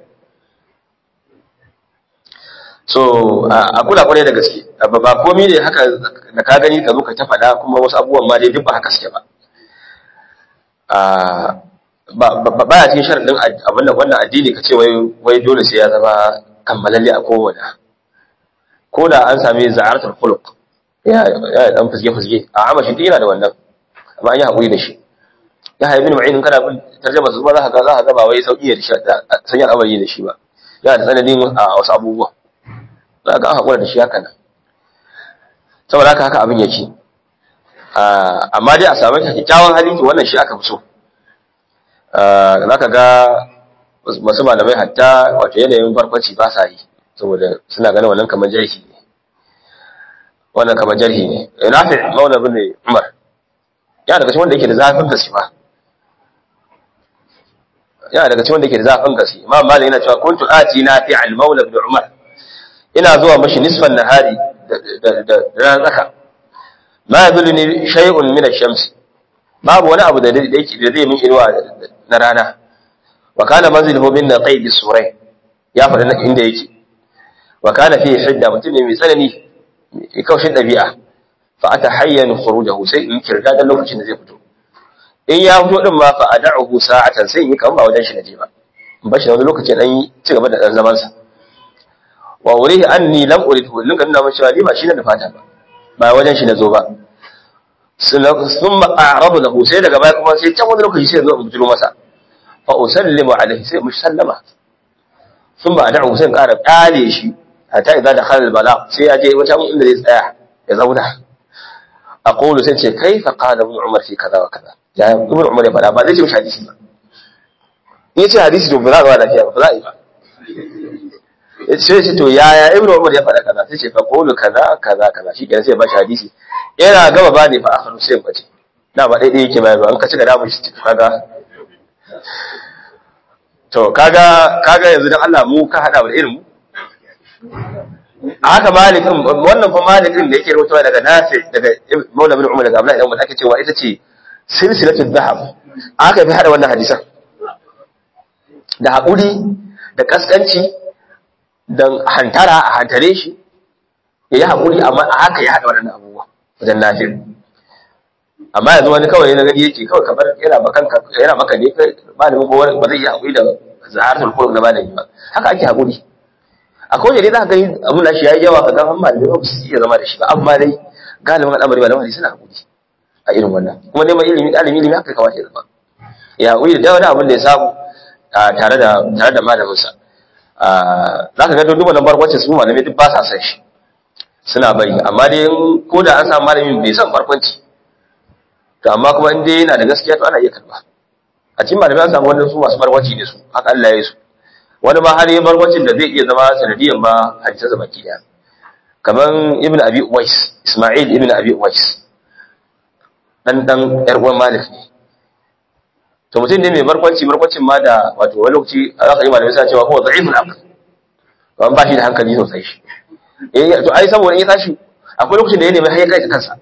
so a kula kwarai da gaske ba komai ne haka da ka gani ka zo ka ta faɗa kuma wasu abubuwan ma dai duk ba haka suke ba ba ba ya cikin sharadin abin da wannan addini ka ce wai wai dole sai ya zama kammalalle a kowane ko da an sami za'aratul khuluq ya ya dan fusge fusge a amashi din yana da wannan amma an yi hakuri da shi ya hayy ibn mu'in kana bin tarjuma su ba za ka ga za ka ga ba wai sauki da shi sanya al'amari da shi ba yana da tsananin a wasu abubuwa za ka hakura da shi haka nan saboda haka haka abin yake amma dai a samu kyakkyawan hali to wannan shi aka fi so za ka ga masu malamai hatta wato yanayin barkwanci ba sa yi saboda suna ganin wannan kamar jarhi ne wannan kamar jarhi ne nafi maula bin umar ya daga cikin wanda yake da zafin gaske ba yana daga cikin wanda yake da zafin gaske imam malik yana cewa kuntu ati nafi al maula ibn umar ina zuwa mashi nisfan nahari da da ran tsaka ma yadulni shay'un min ash-shams babu wani abu da yake da zai min inuwa na rana wa kana manziluhu min naqid as-suray ya fada na inda yake wa kana fi hidda mutum ne mai tsanani mai kaushin dabi'a fa atahayyan khurujahu sai in kirda da lokacin da zai fito in ya fito din ma fa ad'uhu sa'atan sai in yi kamar ba wajen shi naje ba in bashi wani lokaci dan yi ci gaba da dan zaman sa wa urihi anni lam uridhu linka nuna mashi ni ba shi ne da fata ba ba wajen shi nazo ba thumma a'radu lahu sai daga baya kuma sai can wani lokaci sai zo in bujiro masa fa usallimu alaihi sai musallama thumma ad'uhu sai in ƙara ƙale shi hatta idza dakhala al-bala sai ya je wata inda zai tsaya ya zauna aqulu sai ce kaifa qala ibn umar fi kaza wa kaza ya ibn umar ya fada ba zai ce mishi hadisi ba in ce hadisi to ba za a lafiya ba za a yi ba sai ce to yaya ibn umar ya fada kaza sai ce fa qulu kaza kaza kaza shi kenan sai ba shi hadisi yana gaba ba ne fa akharu sai ba ce na ba daidai yake bayarwa an ka ci ga damu shi kaga to kaga kaga yanzu dan Allah mu ka hada da irin mu haka malikin wannan fa malikin da yake rawaitowa daga nafi daga maula bin umar daga abdullahi dan umar ake cewa ita ce silsilatul dhahab aka fi hada wannan hadisan da hakuri da kaskanci dan hantara a hantare shi yayi hakuri amma haka ya hada wannan abubuwa wajen nafi amma yanzu wani kawai na gani yake kawai kamar yana bakan yana maka ne malamin ko ba zai yi hakuri da zaharatul khuluq na malami ba haka ake hakuri akwai yadda za ka gani abin da shi ya yi yawa ka gafan malamai ba su iya zama da shi ba amma dai galibin al'amari malamai hadisi suna haƙuri a irin wannan kuma neman ilimi ɗalibin ilimi haka kawai ya zama ya haƙuri da wani abin da ya samu tare da tare da malaminsa za ka ga duk wannan barkwancin su malamai duk ba sa san shi suna bari amma dai ko da an samu malamin bai san barkwanci to amma kuma in dai yana da gaskiya to ana iya karba a cikin malamai an samu wani su masu barkwanci ne su haka Allah ya yi su wani ma har yi barkwacin da zai iya zama sanadiyan ba hadisansa baki daya kaman ibn abi uwais isma'il ibn abi uwais dan dan yar uwan malik ne to mutum ne mai barkwanci barkwacin ma da wato wani lokaci za ka yi malamai sa cewa huwa da'iful aql to an ba shi da hankali sosai shi eh to ai saboda in ya tashi akwai lokacin da ya nemi har ya kai ta kansa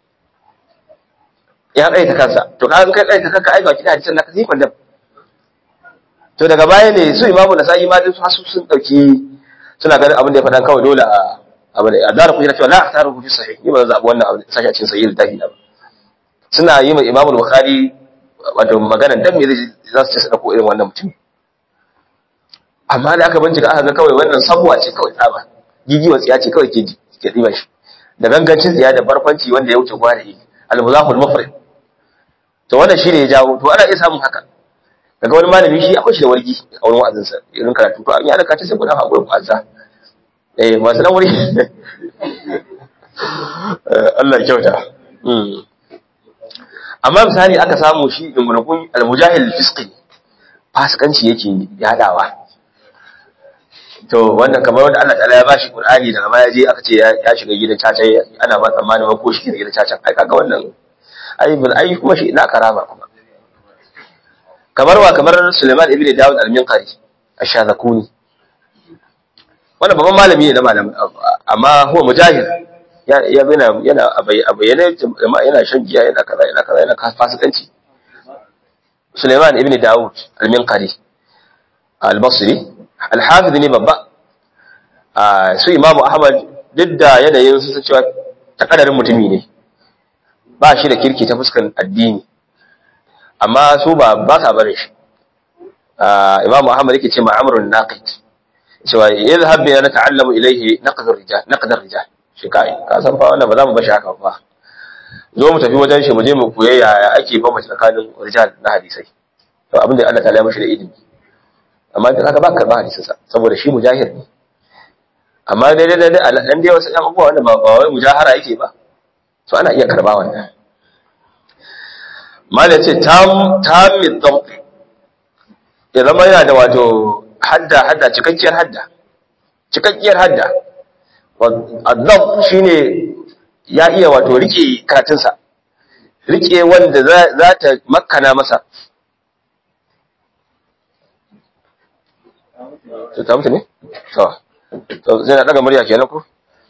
ya kai ta kansa to ka kai kai ta kanka ai ba kida hadisan naka sai kwandam to daga baya ne su imamu da sa'i ma duk su sun dauki suna ganin abin da ya faɗa kawai dole a abin da adara ku yana cewa la ahtaru fi sahih ni ba zan zabi wannan abin sashi a cikin sahih da ba suna yi ma imamu bukhari wato magana dan me zai za su ce su dauko irin wannan mutum amma da aka bincika aka ga kawai wannan sabuwa ce kawai tsaba gigiwa tsiya ce kawai ke ke diba shi da gangancin tsiya da barkwanci wanda ya wuce gwari al-muzaful mufrid to wannan shine ya jawo to ana iya samun haka daga wani malami shi akwai shi da wargi a wurin wa'azinsa irin karatu to an yi alaka ta sai gudan haƙurin wa'azza eh masu nan wuri Allah kyauta amma misali aka samu shi dungurkun al-mujahil fisqi fasikanci yake yadawa to wannan kamar wanda Allah ta'ala ya bashi Qur'ani daga baya je aka ce ya shiga gidan caca ana ba tsammani ba ko shi gidan caca ai kaga wannan ai bin ai kuma shi ina karama kuma kamar wa kamar Sulaiman ibn Dawud al-Minqari ash-Shadhakuni wannan babban malami ne na malamin amma huwa mujahid ya yana yana abayyana yana shan giya yana kaza yana kaza yana fasikanci Sulaiman ibn Dawud al-Minqari al-Basri al-Hafiz ne babba su Imam Ahmad duk da yanayin su cewa takadarin mutumi ne ba shi da kirki ta fuskan addini amma su ba ba sa bare shi Imam Ahmad yake ce ma'amrun naqid cewa yadhhab bi ana ta'allamu ilayhi naqd ar-rijal naqd ar-rijal shi kai ka san fa wannan ba za mu bashi haka ba zo mu tafi wajen shi mu je mu koyi yaya ake ba mace tsakanin rijal na hadisai to abinda Allah ta ya mashi da ilimi amma da haka ba karba hadisin sa saboda shi mujahid ne amma dai dai dai dan dai wasu abubuwa wanda ba wai mujahara yake ba to ana iya karba wannan mala ce tam tamid dabt ya zama yana da wato hadda hadda cikakkiyar hadda cikakkiyar hadda adab shine ya iya wato rike karatunsa rike wanda za ta makkana masa to ta mutu ne to to zai na daga murya kenan ko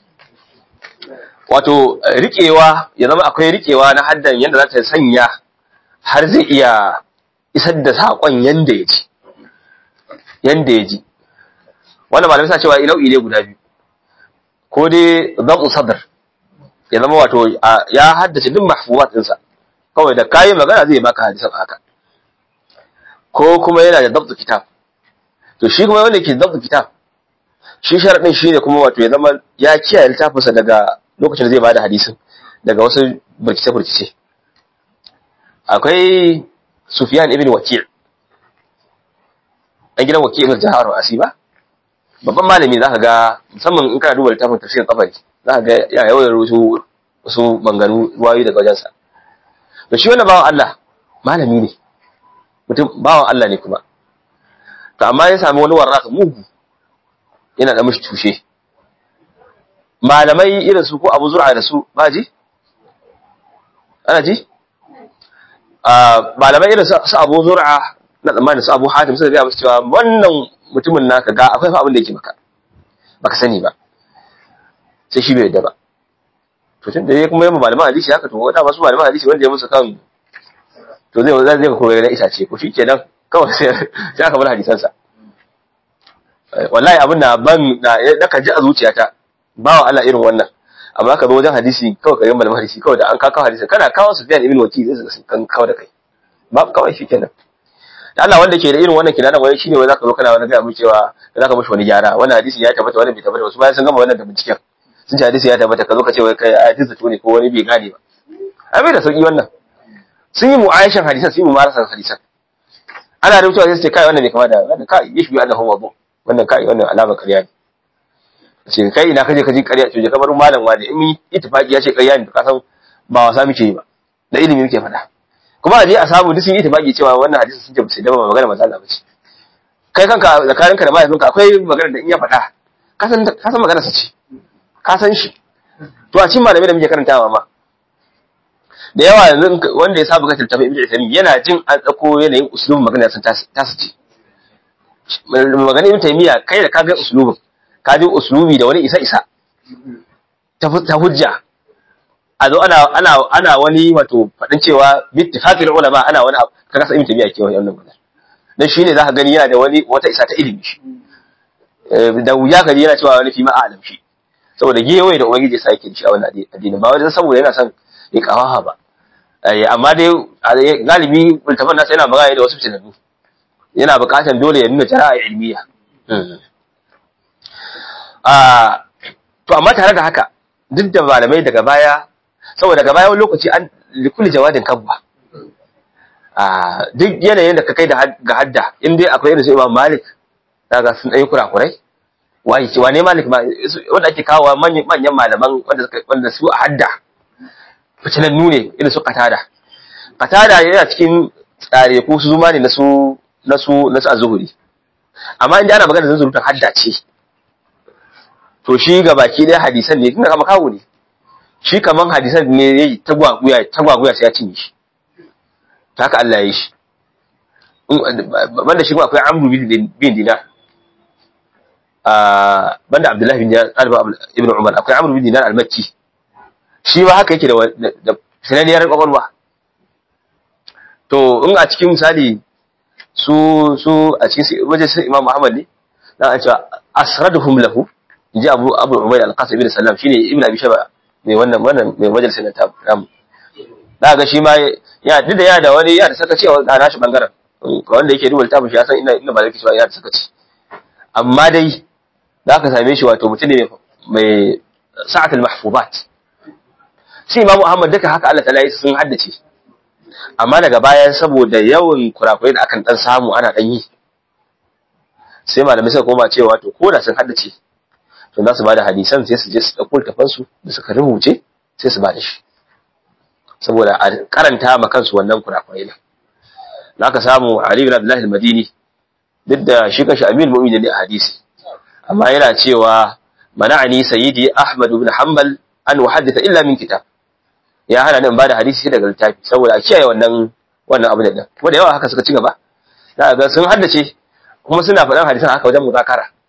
wato riƙewa ya zama akwai riƙewa na haddan yanda za ta sanya har zai iya isar da saƙon yanda ya ji yanda ya ji wannan malamai sa cewa nau'i ne guda biyu ko dai zabu sadr ya zama wato ya haddace duk mahfuwat ɗinsa kawai da kayi magana zai baka hadisan haka ko kuma yana da dabtu kitab to shi kuma wanda ke dabtu kitab shi sharadin shine kuma wato ya zama ya kiyaye littafinsa daga lokacin da zai bada hadisin daga wasu burkice burkice akwai Sufyan ibn Waki' a gidan Waki' ibn Jahar Asiba babban malami zaka ga musamman in kana duba littafin tafsirin Tabari zaka ga ya yawan rusu wasu banganu ruwayoyi daga wajensa to shi wannan bawan Allah malami ne mutum bawan Allah ne kuma to amma ya sami wani warraka mugu yana da mishi tushe malamai irin su ko Abu Zur'a da su baji ana ji ah malamai irin su Abu Zur'a na tsammanin su Abu Hatim suka ga musu cewa wannan mutumin naka ga akwai fa abin da yake maka baka sani ba sai shi bai yadda ba to tun da yayi kuma yayin malaman hadisi haka to wanda masu malaman hadisi wanda ya musu kan to zai zai zai koyar da isace ko shikenan kawai sai sai aka bar hadisan sa wallahi abin da ban da ka ji a zuciyata bawa Allah irin wannan amma ka zo wajen hadisi kawai kai malaman hadisi kawai da an ka kawo hadisi kana kawo su Sufyan ibn Waki zai kan kawo da kai ba kawai shikenan da Allah wanda ke da irin wannan kinana wai shine wai zaka zo kana wani ga mu cewa zaka mishi wani gyara wannan hadisi ya tabbata wannan bai tabbata wasu bayan sun gama wannan da binciken sun ji hadisi ya tabbata ka zo ka ce wai kai hadisi to ne ko wani bai gane ba ai bai da sauki wannan sun yi mu'ayashan hadisan sun yi mumarasan hadisan ana rubuta sai ce kai wannan bai kama da wannan kai yishi bi annahu wadu wannan kai wannan alama ƙarya ne ce kai ina kaje kaji ƙarya to je kamar malam wani in ittifaqi ya ce ƙarya ne to ka san ba wasa muke yi ba da ilimi muke faɗa kuma a je a samu duk sun yi ittifaqi cewa wannan hadisi sun ce ba sai da magana manzo Allah bace kai kanka zakarinka da mahaifinka akwai magana da in ya faɗa ka san ka san magana sa ce ka san shi to a cikin malamai da muke karantawa ma da yawa yanzu wanda ya saba ga tattafa ibnu Uthaymeen yana jin an tsako yanayin usulubin magana sun tasu ce magana ibnu Taymiya kai da kaga usulubin ka ji usulubi da wani isa isa ta hujja a zo ana ana ana wani wato fadin cewa bittifaqil ulama ana wani kaga sai ibnu Taymiya ke wannan magana dan shine zaka gani yana da wani wata isa ta ilimi shi da wuya kaji yana cewa wani fi ma alam shi saboda gewaye da ubangiji ya sake shi a wannan addini ba wajen saboda yana son ya kawaha ba amma dai galibi multafan nasa yana magana da wasu tunanu yana buƙatar dole ya nuna jara'a ilmiya ah to amma tare da haka duk da malamai daga baya saboda daga baya wani lokaci an likulli jawadin kabba ah duk yanayin da ka kai da ga hadda in dai akwai irin su Imam Malik daga sun dai kurakurai wai ce wane Malik ma wanda ake kawo manyan manyan malaman wanda wanda su a hadda fitinan nune irin su Qatada Qatada yana cikin tsare ko su zuma ne na su na su na su az-Zuhri amma inda ana magana da zurutun hadda ce to shi ga baki dai hadisan ne tunda kama kawo ne shi kaman hadisan ne yayi tagwaguya tagwaguya sai ya cinye shi haka Allah ya yi shi banda shi kuma akwai Amr bin Dinar ah banda Abdullah bin Dinar ibn Umar akwai Amr bin Dinar al-Makki shi ba haka yake da sananiyar kwakwalwa to in a cikin misali su su a cikin wajen sai Imam Muhammad ne dan an ce asraduhum lahu inji Abu Abu Ubayd al-Qasim ibn Sallam shine Ibn Abi Shayba mai wannan wannan mai majalisin ta ram da ga shi ma ya duk da ya da wani ya da saka cewa da nashi bangaren wanda yake duba littafin shi ya san ina ina ba zai cewa ya da saka ci amma dai za ka same shi wato mutum ne mai sa'atul mahfubat shi Imam Muhammad duka haka Allah ta'ala sun haddace amma daga baya saboda yawan kurakurai da akan dan samu ana dan yi sai malamai suka koma cewa to ko da sun haddace to za su bada hadisan sai su je su dauko tafan su da suka rubuce sai su bada shi saboda a karanta ma kansu wannan kurakurai ne zaka samu Ali ibn Abdullah al-Madini duk da shi kashi Amir Mu'minin ne a hadisi amma yana cewa mana'ani sayyidi Ahmad ibn Hanbal an uhadditha illa min kitab ya hana nan bada hadisi daga littafi saboda a kiyaye wannan wannan abu da kuma da yawa haka suka ci gaba za ga sun haddace kuma suna faɗan hadisan haka wajen muzakara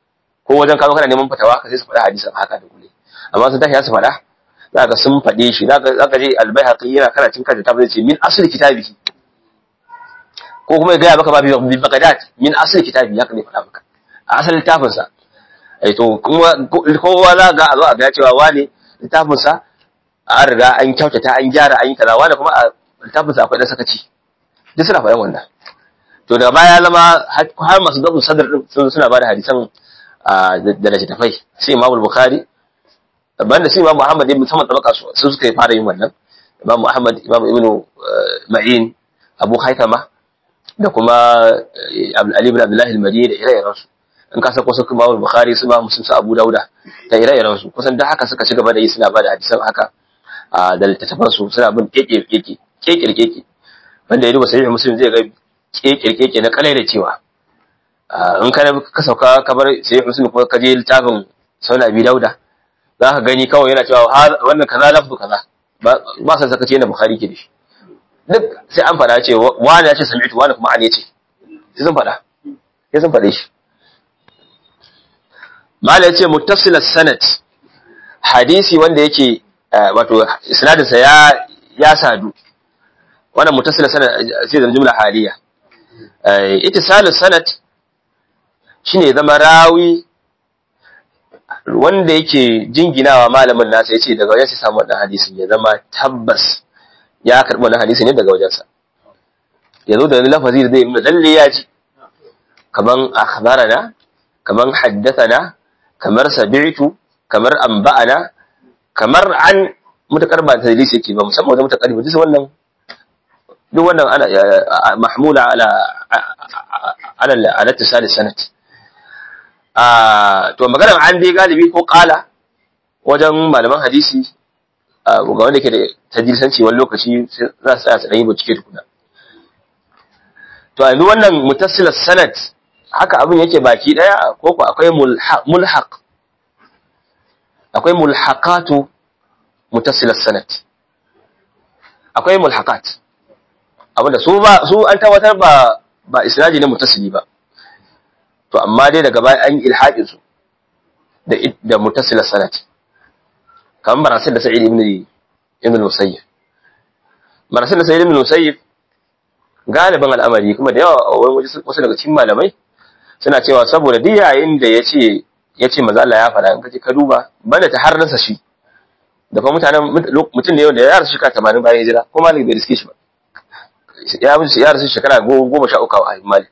ko wajen kazo kana neman fatawa ka sai su faɗa hadisin haka da kule amma sun tashi su faɗa za ka sun faɗe shi za ka je al-Baihaqi yana kana cin kaje tabbata ce min asli kitabihi ko kuma ya gaya maka ba bi bagadat min asli kitabi haka ne faɗa maka a asalin littafin sa ai to kuma kowa za ga a zo a ga cewa wane littafin sa an riga an kyautata an gyara an yi kaza wane kuma a littafin sa akwai da sakaci duk suna faɗan wannan to da baya zama har masu dabu sadar suna bada hadisan da littafai sai Imam Bukhari banda sai Imam Muhammad ibn Muhammad tabaka su su suka fara yin wannan Imam Muhammad Imam Ibn Ma'in Abu Haythama da kuma Ali ibn Abdullah al-Madini da ire-iren su in ka sako su kuma Imam Bukhari su ma Muslim su Abu Dauda da ire-iren su kusan da haka suka ci gaba da yi suna bada hadisan haka da littafan su suna bin keke keke keke keke wanda ya duba sahih Muslim zai ga keke keke na kalai da cewa in ka ka sauka ka bar sahih Muslim ko ka je littafin Sunan Abi Dauda za ka gani kawai yana cewa wannan kaza lafzu kaza ba san saka ce na Bukhari ke da shi duk sai an fada ce wani ya ce sami'tu wani kuma an yace sai sun fada sai sun fade shi mala yace muttasil as-sanad hadisi wanda yake wato isnadin sa ya ya sadu wannan muttasil as-sanad sai da jumla haliya ittisal as-sanad shine zama rawi wanda yake jinginawa malamin nasa yace daga wajen sai samu wannan hadisin ya zama tabbas ya karbi wannan hadisin ne daga wajensa yazo da lafazi da zai nuna lalle ya ji kaman akhbarana kaman haddathana kamar sami'tu kamar anba'ana kamar an mutakar ba tadlis yake ba musamman da mutakar ba duk wannan duk wannan ana mahmula ala ala ala tisal sanad to maganar an dai galibi ko kala wajen malaman hadisi ga wanda ke da tajirisanci wani lokaci za su tsaya su ɗanyi bincike tukuna to yanzu wannan mutassilar sanad haka abin yake baki ɗaya ko ku akwai mulhaq akwai mulhaqatu mutassilar sanad akwai mulhaqat abinda su ba su an tabbatar ba ba isnadi ne mutassili ba to amma dai daga baya an yi ilhaqin su da da muttasil sanad kamar marasil da sa'id ibn ibn musayyib marasil da sa'id ibn musayyib galiban al'amari kuma da yawa wani wasu daga cikin malamai suna cewa saboda duk yayin da yace yace manzo Allah ya fara in kaje ka duba banda ta harnasa shi da fa mutanen mutum ne wanda ya rasu shekara tamanin bayan hijira ko malik bai riske shi ba ya ya rasu shekara goma sha uku a malik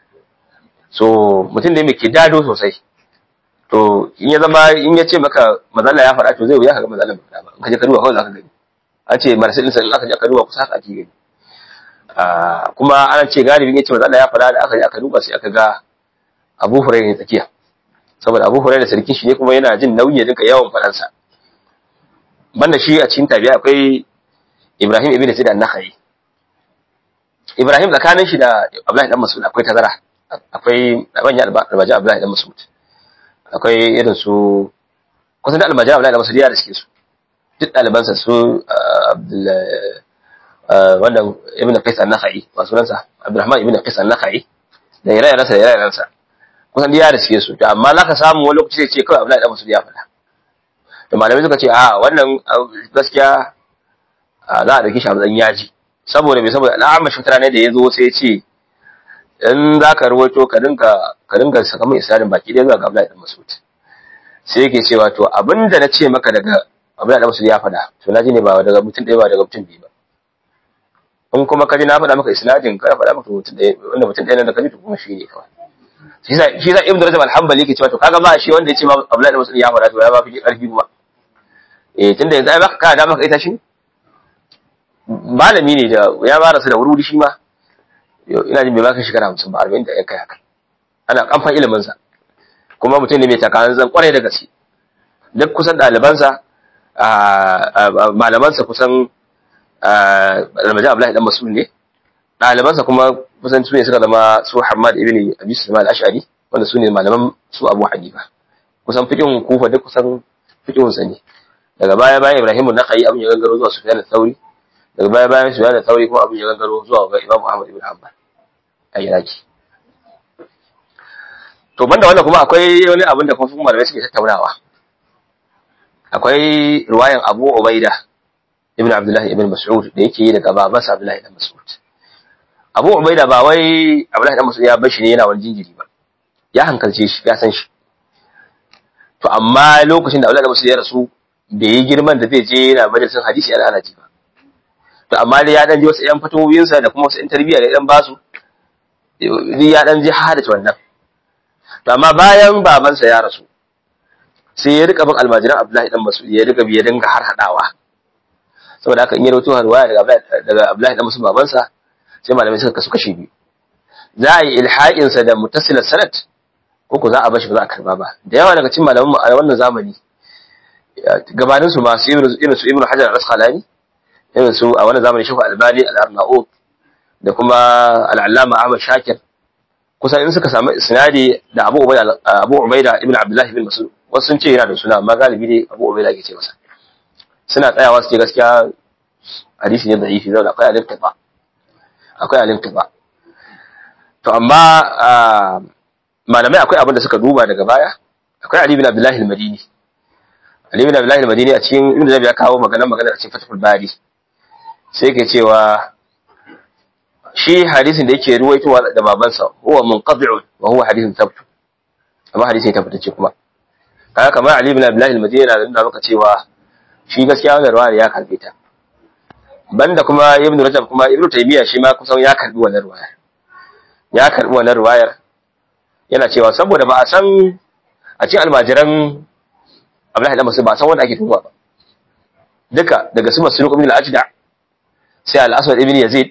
so mutum ne mai kidado sosai to in ya zama in ya ce maka mazalla ya faɗa to zai wuya kaga mazalla bai faɗa ba in ka je ka duba kawai zaka gani an ce marsil din in aka je aka duba kusa haka ake gani ah kuma ana ce galibin ya ce mazalla ya faɗa da aka je aka duba sai aka ga Abu Hurairah ne tsakiya saboda Abu Hurairah sarkin shi ne kuma yana jin nauyi dinka yawan faɗansa banda shi a cikin tabi'a akwai Ibrahim ibn Sa'id an-Nakhai Ibrahim tsakanin shi da Abdullahi dan Mas'ud akwai tazara akwai manyan almaji Abdullahi dan Mas'ud akwai irin su kusan da almaji Abdullahi dan Mas'ud ya riske su duk dalibansa su Abdullahi wannan Ibn Qais an-Nakhai wa sunansa Abdurrahman ibn Qais an-Nakhai da ire-irensa da ire-irensa kusan ya riske su to amma zaka samu wani lokaci sai ce kawai Abdullahi dan Mas'ud ya faɗa to malamai suka ce a wannan gaskiya za a dauki shi a matsayin yaji saboda me saboda al'amma shi tara ne da yazo sai ya ce in za ka ruwaito ka dinga ka dinga saka mai isnadin baki dai zuwa ga Abdullahi dan Mas'ud sai yake cewa to abinda na ce maka daga Abdullahi dan Mas'ud ya faɗa to naji ne ba daga mutum ɗaya ba daga mutum biyu ba in kuma kaji na faɗa maka isnadin ka faɗa maka mutum ɗaya wanda mutum ɗaya nan da kaji to kuma shi ne kawai shi sa shi sa Ibn Rajab al-Hanbali yake cewa to kaga ba shi wanda ya ce ma Abdullahi dan Mas'ud ya faɗa to ya ba fi ƙarfi kuma eh tunda yanzu ai baka kana da maka ita shi malami ne da ya bara su da wuri shi ma ina jin bai baka shekara hamsin ba arba'in da ya kai haka ana kamfan iliminsa kuma mutum ne mai takarar zan kwarai da gaske duk kusan ɗalibansa malamansa kusan almajin Abdullahi dan Mas'ud ne ɗalibansa kuma kusan su ne suka zama su Hamad ibn Abi Sulaiman al-Ash'ari wanda su ne malaman su Abu Hanifa kusan fiqhun Kufa duk kusan fiqhun sa ne daga baya bayan Ibrahim an-Nakhai abin ya gangaro zuwa Sufyan al-Thawri daga baya bayan Sufyan al-Thawri kuma abin ya gangaro zuwa ga Imam Ahmad ibn Hanbal a Iraki to banda wannan kuma akwai wani abin da kuma malamai suke tattaunawa. Akwai riwayan Abu Ubaida ibn Abdullah ibn Mas'ud da yake yi daga babansa Abdullah ibn Mas'ud. Abu Ubaida ba wai Abdullah ibn Mas'ud ya bar shi ne yana wani jinjiri ba. Ya hankalce shi, ya san shi. To amma lokacin da Abdullah ibn Mas'ud ya rasu bai yi girman da zai je yana majalisin hadisi yana ana ji ba. To amma dai ya dan ji wasu ƴan fatawoyinsa da kuma wasu ƴan tarbiyya da ɗan basu. Ya dan ji hada ta wannan. To amma bayan babansa ya rasu sai ya rika bin almajiran Abdullahi dan Mas'ud ya rika biya dinga har hadawa. Saboda haka in ya rawaito riwaya daga daga Abdullahi dan Mas'ud babansa sai malamai suka kasu kashi biyu. Za a yi ilhaqin sa da muttasil sanad ko ko za a bashi ba za a karba ba. Da yawa daga cikin malaman a wannan zamani gabanin su masu irin su Ibn Hajar al-Asqalani, irin su a wannan zamani Shaykh Al-Albani al-Arnaut da kuma al-Allama Ahmad Shakir, kusan in suka samu isnadi da Abu Ubaida Abu Ubaida ibn Abdullah ibn Mas'ud, wasu sun ce yana da suna amma galibi dai Abu Ubaida ke ce masa. Suna tsayawa su ce gaskiya hadisi ne da'ifi, zauna akwai al-intifa. Akwai al-intifa. To amma malamai akwai abin da suka duba daga baya. Akwai Ali ibn Abdullah al-Madini. Ali ibn Abdullah al-Madini a cikin Ibn Zabi ya kawo magana magana a cikin Fathul Bari. Sai yake cewa shi hadisin da yake ruwaitowa da babansa huwa munqadi'un wa huwa hadithun thabt. Amma hadisin tabbatacce kuma. Kaga kamar Ali ibn Abdullah al-Madini yana nuna maka cewa shi gaskiya wannan ruwaya ya karbe ta. Banda kuma Ibn Rajab kuma Ibn Taymiyyah shi ma kusan ya karbi wannan ruwaya. Ya karbi wannan ruwayar yana cewa saboda ba a san a cikin almajiran Abdullahi dan Mas'ud ba san wanda ake tuba ba. Duka daga su Masruq ibn al-Ajda sai al-Aswad ibn Yazid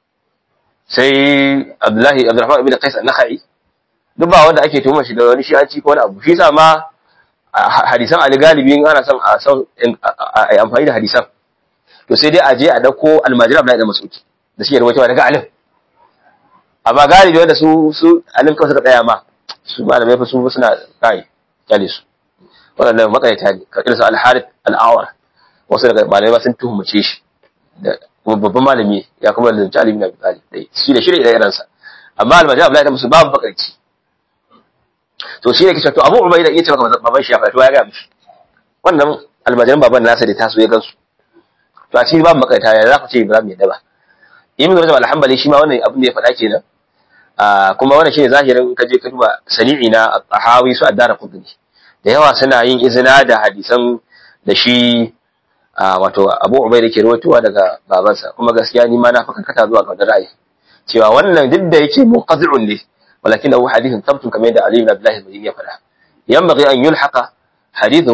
sai Abdullahi Abdurrahman ibn Qais an-Nakhai, duk ba wanda ake tuhuma shi da wani shi'anci ko wani abu. Shi sa ma hadisan Ali galibi in ana son a san a amfani da hadisan to sai dai a je a dauko almajira Abdullahi da Mas'ud da suke rawaitowa daga alim. Amma galibi wanda su su alim kawai suka tsaya ma su malamai fa su suna kai kyale su wannan makaita ne ka irin al-Harith al-Awar, wasu daga malamai sun tuhumace shi da kuma babban malami ya kuma da Ali ibn Abi Talib dai shi da shirye da iransa. Amma almajira Abdullahi da Mas'ud babu bakarci. To shi ne kace to Abu Ubaida yace maka baban shi ya fara to ya ga mishi wannan almajiran baban nasa da taso ya gansu. To a cikin babu makaita ya za ku ce Ibrahim ya daba. Ibn Rajab al-Hanbali shi ma wannan abin da ya faɗa kenan. Ah kuma wannan shine zahirin kaje ka duba sani'i na Tahawi su ad-Darqutni. Da yawa suna yin izina da hadisan da shi wato Abu Ubaida ke rawaitowa daga babansa, kuma gaskiya ni ma na faka kata zuwa ga ra'ayi cewa wannan duk da yake munqadi'un ne ولكنه حديث ثبت كما يدعى علي بن عبد الله بن يفعل ينبغي أن يلحق حديثه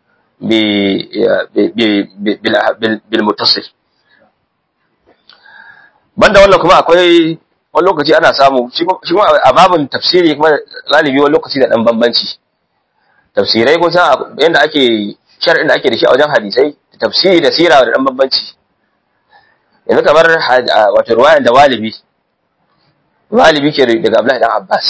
بالمتصل. banda wannan kuma akwai wani lokaci ana samu shi kuma a babin tafsiri kuma galibi wani lokaci da dan bambanci. Tafsirai ko san yanda ake shar'in da ake da shi a wajen hadisai, tafsiri da sira da dan bambanci. Yanzu kamar wato riwayar da walibi walibi ke daga Abdullahi dan Abbas.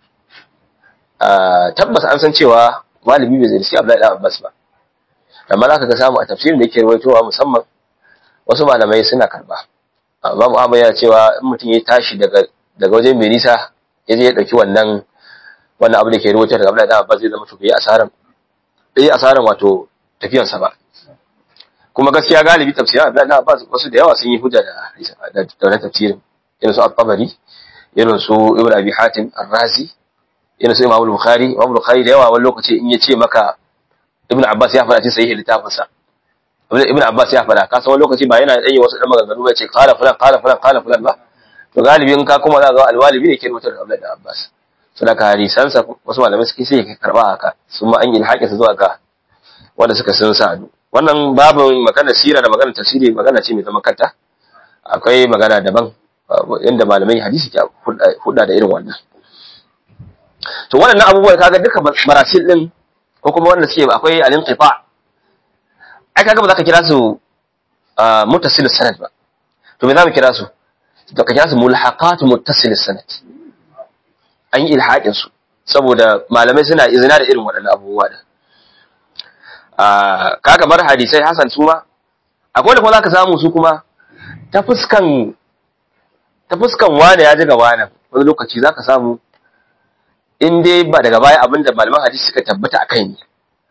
Tabbas an san cewa walibi bai zai da Abdullahi dan Abbas ba. Amma za ka ga samu a tafsirin da yake rawaitowa musamman wasu malamai suna karba. Imam Ahmad ya cewa in mutum ya tashi daga daga wajen mai nisa ya je ya dauki wannan wannan abu da ke rawaitowa daga Abdullahi dan Abbas zai zama to bai asaran bai asaran wato tafiyar sa ba. Kuma gaskiya galibi tafsirin Abdullahi dan Abbas wasu da yawa sun yi hujja da da wannan tafsirin. Irin su At-Tabari, irin su Ibn Abi Hatim Ar-Razi, irin su Imam Bukhari. Imam Bukhari da yawa wani lokaci in ya ce maka Ibn Abbas ya faɗa cikin sahih littafin sa. Ibn Abbas ya faɗa, ka san wani lokaci ba yana da yi wasu dan maganganu ba, ya ce qala fulan qala fulan qala fulan ba. To galibi in ka kuma za ga al-walibi ne ke rubuta da Abdullah ibn Abbas. Saboda hadisan sa wasu malamai suke sai ka karba haka, su ma an yi haƙin su zuwa ga wanda suka san sa. Wannan babin magana sira da magana tafsiri magana ce mai zaman kanta. Akwai magana daban inda malamai hadisi ke hudda da irin wannan. To wannan abubuwa kaga duka marasil din ko kuma wanda suke akwai al-inqifa, ai kaga ba za ka kira su muttasil sanad ba. To me za mu kira su? To ka kira su mulhaqat muttasil sanad. An yi ilhaqin su saboda malamai suna izina da irin waɗannan abubuwa da ah kaga bar hadisai hasan su ma akwai da kuma zaka samu su kuma ta fuskan ta fuskan wani ya ji ga wani wani lokaci zaka samu in dai ba daga baya abinda malaman hadisi suka tabbata akai ne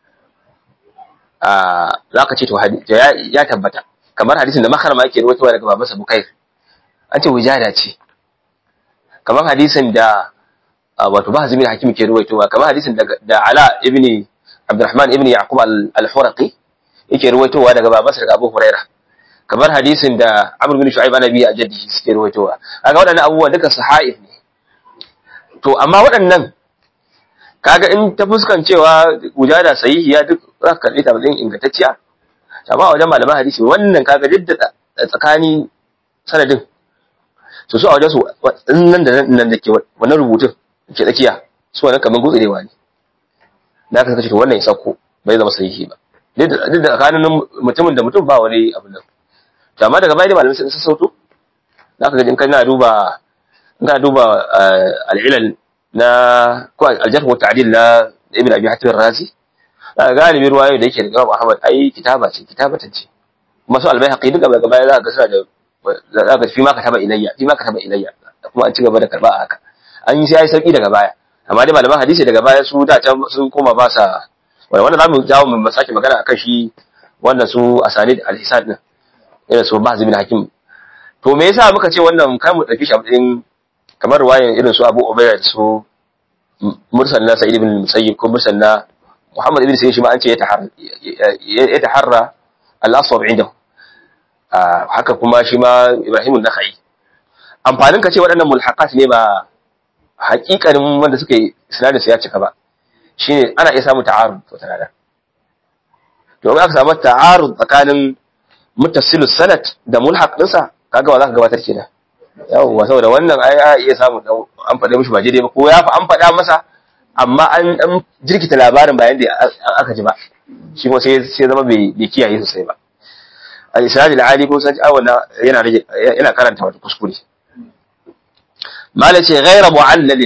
a zaka ce to hadisi ya, ya tabbata kamar hadisin da Makharama yake rawaitowa daga babansa Bukair an ce wujada ce kamar hadisin da wato Bahz bin Hakim ke rawaitowa kamar hadisin da, da Ala ibn Abdurrahman ibn Yaqub al-Huraqi yake rawaitowa daga babansa daga Abu Hurairah kamar hadisin da Amr bin Shu'aib anabi a jaddi suke rawaitowa kaga waɗannan abubuwan duka sahaif ne to amma waɗannan kaga in ta fuskan cewa wujada sahihiya duk za ka karɓe ta matsayin ingantacciya amma wajen malaman hadisi wannan kaga duk da tsakani sanadin to su a wajen su nan da nan da ke wannan rubutun ke tsakiya su wannan kamar gutsurewa ne da aka kace to wannan ya sako bai zama sahihi ba duk da tsakanin mutumin da mutum ba wani abu nan to amma daga baya da malamai sun sassauto za ka ga in kana duba in kana duba al-ilal na ko al-jarh wa ta'dil na Ibn Abi Hatim ar-Razi galibi ruwayoyi da yake da Imam Ahmad ai kitaba ce kitabatan ce kuma su al-Baihaqi duka daga baya za ka ga suna da za ka fi ma kataba ilayya fi ma kataba ilayya kuma an ci gaba da karba a haka an yi sai ai sauki daga baya amma dai malaman hadisi daga baya su da can sun koma ba sa wannan zamu jawo mu sake magana akan shi wannan su asanid al-hisan din irin su Bahz bin Hakim to me yasa muka ce wannan kai mu dauki shi a matsayin kamar ruwayan irin su Abu Ubayda su mursal na Sa'id ibn Musayyib ko mursal na Muhammad ibn Sayyid shi ma an ce ya taharra ya taharra al-aswab indahu haka kuma shi ma Ibrahim an-Nakhai amfanin ka ce waɗannan mulhaqat ne ba haƙiƙanin wanda suka yi sinadin su ya cika ba shine ana iya samu ta'arud to tana to in aka samu ta'arud tsakanin muttasilus sanad da mulhaq dinsa kaga wa zaka gabatar kenan yawa saboda wannan ai a iya samu an faɗa mishi ba daidai ba ko ya fa an faɗa masa amma an dan jirkita labarin bayan da aka ji ba shi kuma sai sai zama bai bai kiyaye sosai ba al-isnad al-ali ko sai awana yana rage yana karanta wata kuskure malace ghayra mu'allal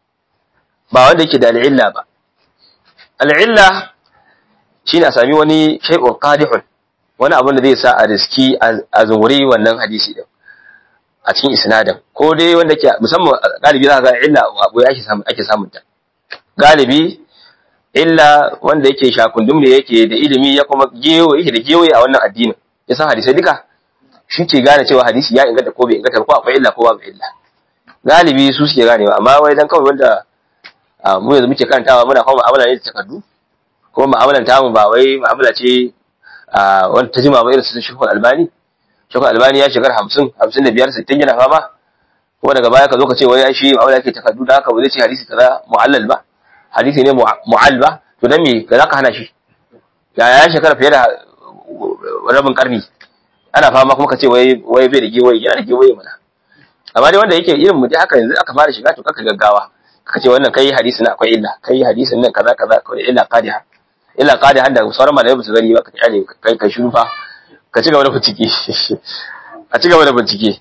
ba wanda yake da al-illa ba al-illa shine a sami wani shay'un qadihun wani abin da zai sa a riski a zuri wannan hadisi din a cikin isnadin ko dai wanda ke musamman galibi za ka ga illa abu yake samu ake samun ta galibi illa wanda yake shakundum ne yake da ilimi ya kuma gewo yake da gewo a wannan addinin ya san hadisi duka shi ke gane cewa hadisi ya inganta ko bai inganta ko akwai illa ko babu illa galibi su suke ganewa amma wai dan kawai wanda mu yanzu muke karantawa muna kuma mu'amala ne da takardu ko mu'amalan ta mu ba wai mu'amala ce wanda ta jima ba irin su Sheikh Albani Sheikh Albani ya shigar hamsin, hamsin da biyar, sittin yana fama kuma daga baya ka zo ka ce wai shi mu'amala yake takardu da haka ba zai ce hadisi kaza mu'allal ba hadisi ne mu'all ba to dan me ka zaka hana shi ya ya shekara fiye da rabin karni ana fama kuma ka ce wai wai bai da giwaye yana da giwaye mana amma dai wanda yake irin mu dai haka yanzu aka fara shiga to kaka gaggawa kaka ce wannan kai hadisi na akwai illa kai hadisin nan kaza kaza akwai illa qadiha illa qadiha da sauran malamai ba su gani ba ka kyale kai kai shiru fa ka ci gaba da bincike a ci gaba da bincike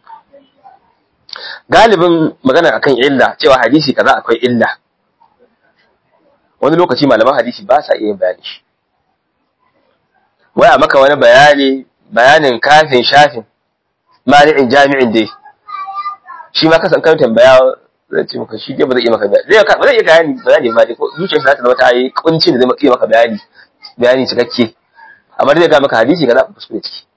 galibin magana akan illa cewa hadisi kaza akwai illa wani lokaci malaman hadisi ba sa iya bayani shi waya maka wani bayani bayanin kafin shafin mani'in jami'in dai shi ma kasan kan tambaya zai ce maka shi ba zai iya maka bayani zai ba zai iya bayani bayani ba dai ko zuciyar sa ta zama ta yi kunci da zai iya maka bayani bayani cikakke amma dai ga maka hadisi kaza ku kuskure ciki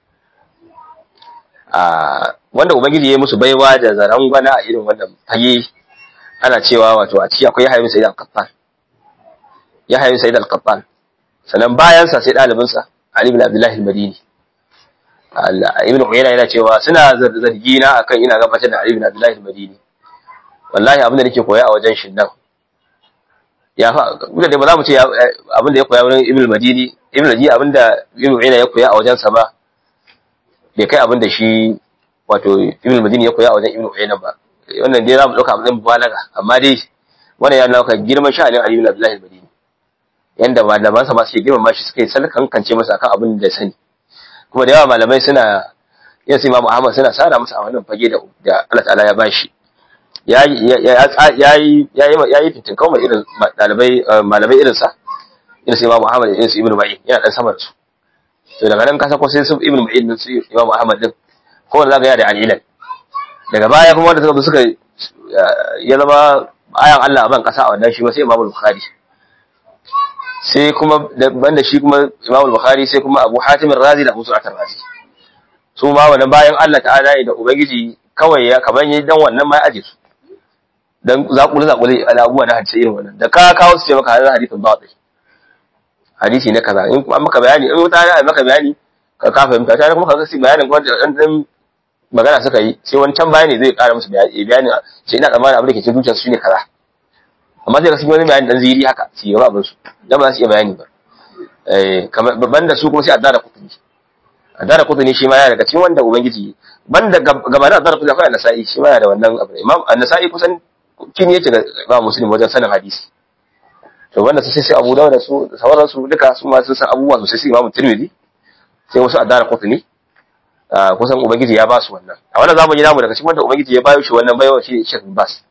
a wanda ubangiji ya yi musu baiwa da zarangwana a irin wannan fage ana cewa wato a ciki akwai Yahya bin Sa'id al-Qattan Yahya bin Sa'id al-Qattan sannan bayan sa sai dalibin sa Ali ibn Abdullah al-Madini Ibn Uyayna yana cewa suna zargi na akan ina gabatar da Ali ibn Abdullah al-Madini wallahi abin da nake koya a wajen shin nan ya fa kuma da ba za mu ce abin da ya koya wurin Ibn al-Madini Ibn al-Madini abin da Ibn Uyayna ya koya a wajen sa ba bai kai abin da shi wato Ibn al-Madini ya koya a wajen Ibn Uyayna ba wannan dai za mu dauka abin mubalaga amma dai wannan ya nuna girman sha'anin Ali ibn Abdullah al-Madini yanda malaman sa ma suke girmama shi suka yi salkan kance masa akan abin da sani kuma da yawa malamai suna yin sai Imam Ahmad suna sara masa a wannan fage da Allah ta'ala ya bashi yayi yayi yayi yayi fitin kawai irin dalibai malamai irin sa irin sai Imam Ahmad irin su Ibn Ma'in yana dan sama da su to daga nan kasa ko sai su Ibn Ma'in din su Imam Ahmad din ko wanda zaka ya da al-ilal daga baya kuma wanda suka suka ya zama ayan Allah a ban kasa a wannan shi ma sai Imam Bukhari sai kuma banda shi kuma Imam Bukhari sai kuma Abu Hatim Ar-Razi da Abu Su'at Ar-Razi su ma wannan bayan Allah ta'ala da ubangiji kawai ya kaman yi dan wannan ma aje su dan zakulu zakulu abubuwa da hadisi irin wannan da ka kawo su ce maka hadisi hadisin batil hadisi ne kaza in kuma maka bayani in mutane ai maka bayani ka ka fahimta tare kuma ka ga bayanin kuma dan dan magana suka yi sai wani can bayani zai ƙara musu bayani bayani sai ina tsammanin abin da ke cikin zuciyarsu shine kaza amma sai ka sun wani bayani dan ziri haka su yi abin su dan ba su iya bayani ba eh kamar banda su kuma sai addara kutuni addara kutuni shi ma yana daga cikin wanda ubangiji banda gaba da addara kutuni akwai an-nasa'i shi ma yana da wannan abu imam an-nasa'i kusan kin yake ga ba muslim wajen sanin hadisi to wanda sai sai Abu Dawud da su sauran su duka su ma sun san abubuwa sosai sai Imam Tirmidhi sai wasu addara kutuni kusan ubangiji ya ba su wannan a wannan zamani namu daga cikin wanda ubangiji ya bayo shi wannan baiwa shi Sheikh Bas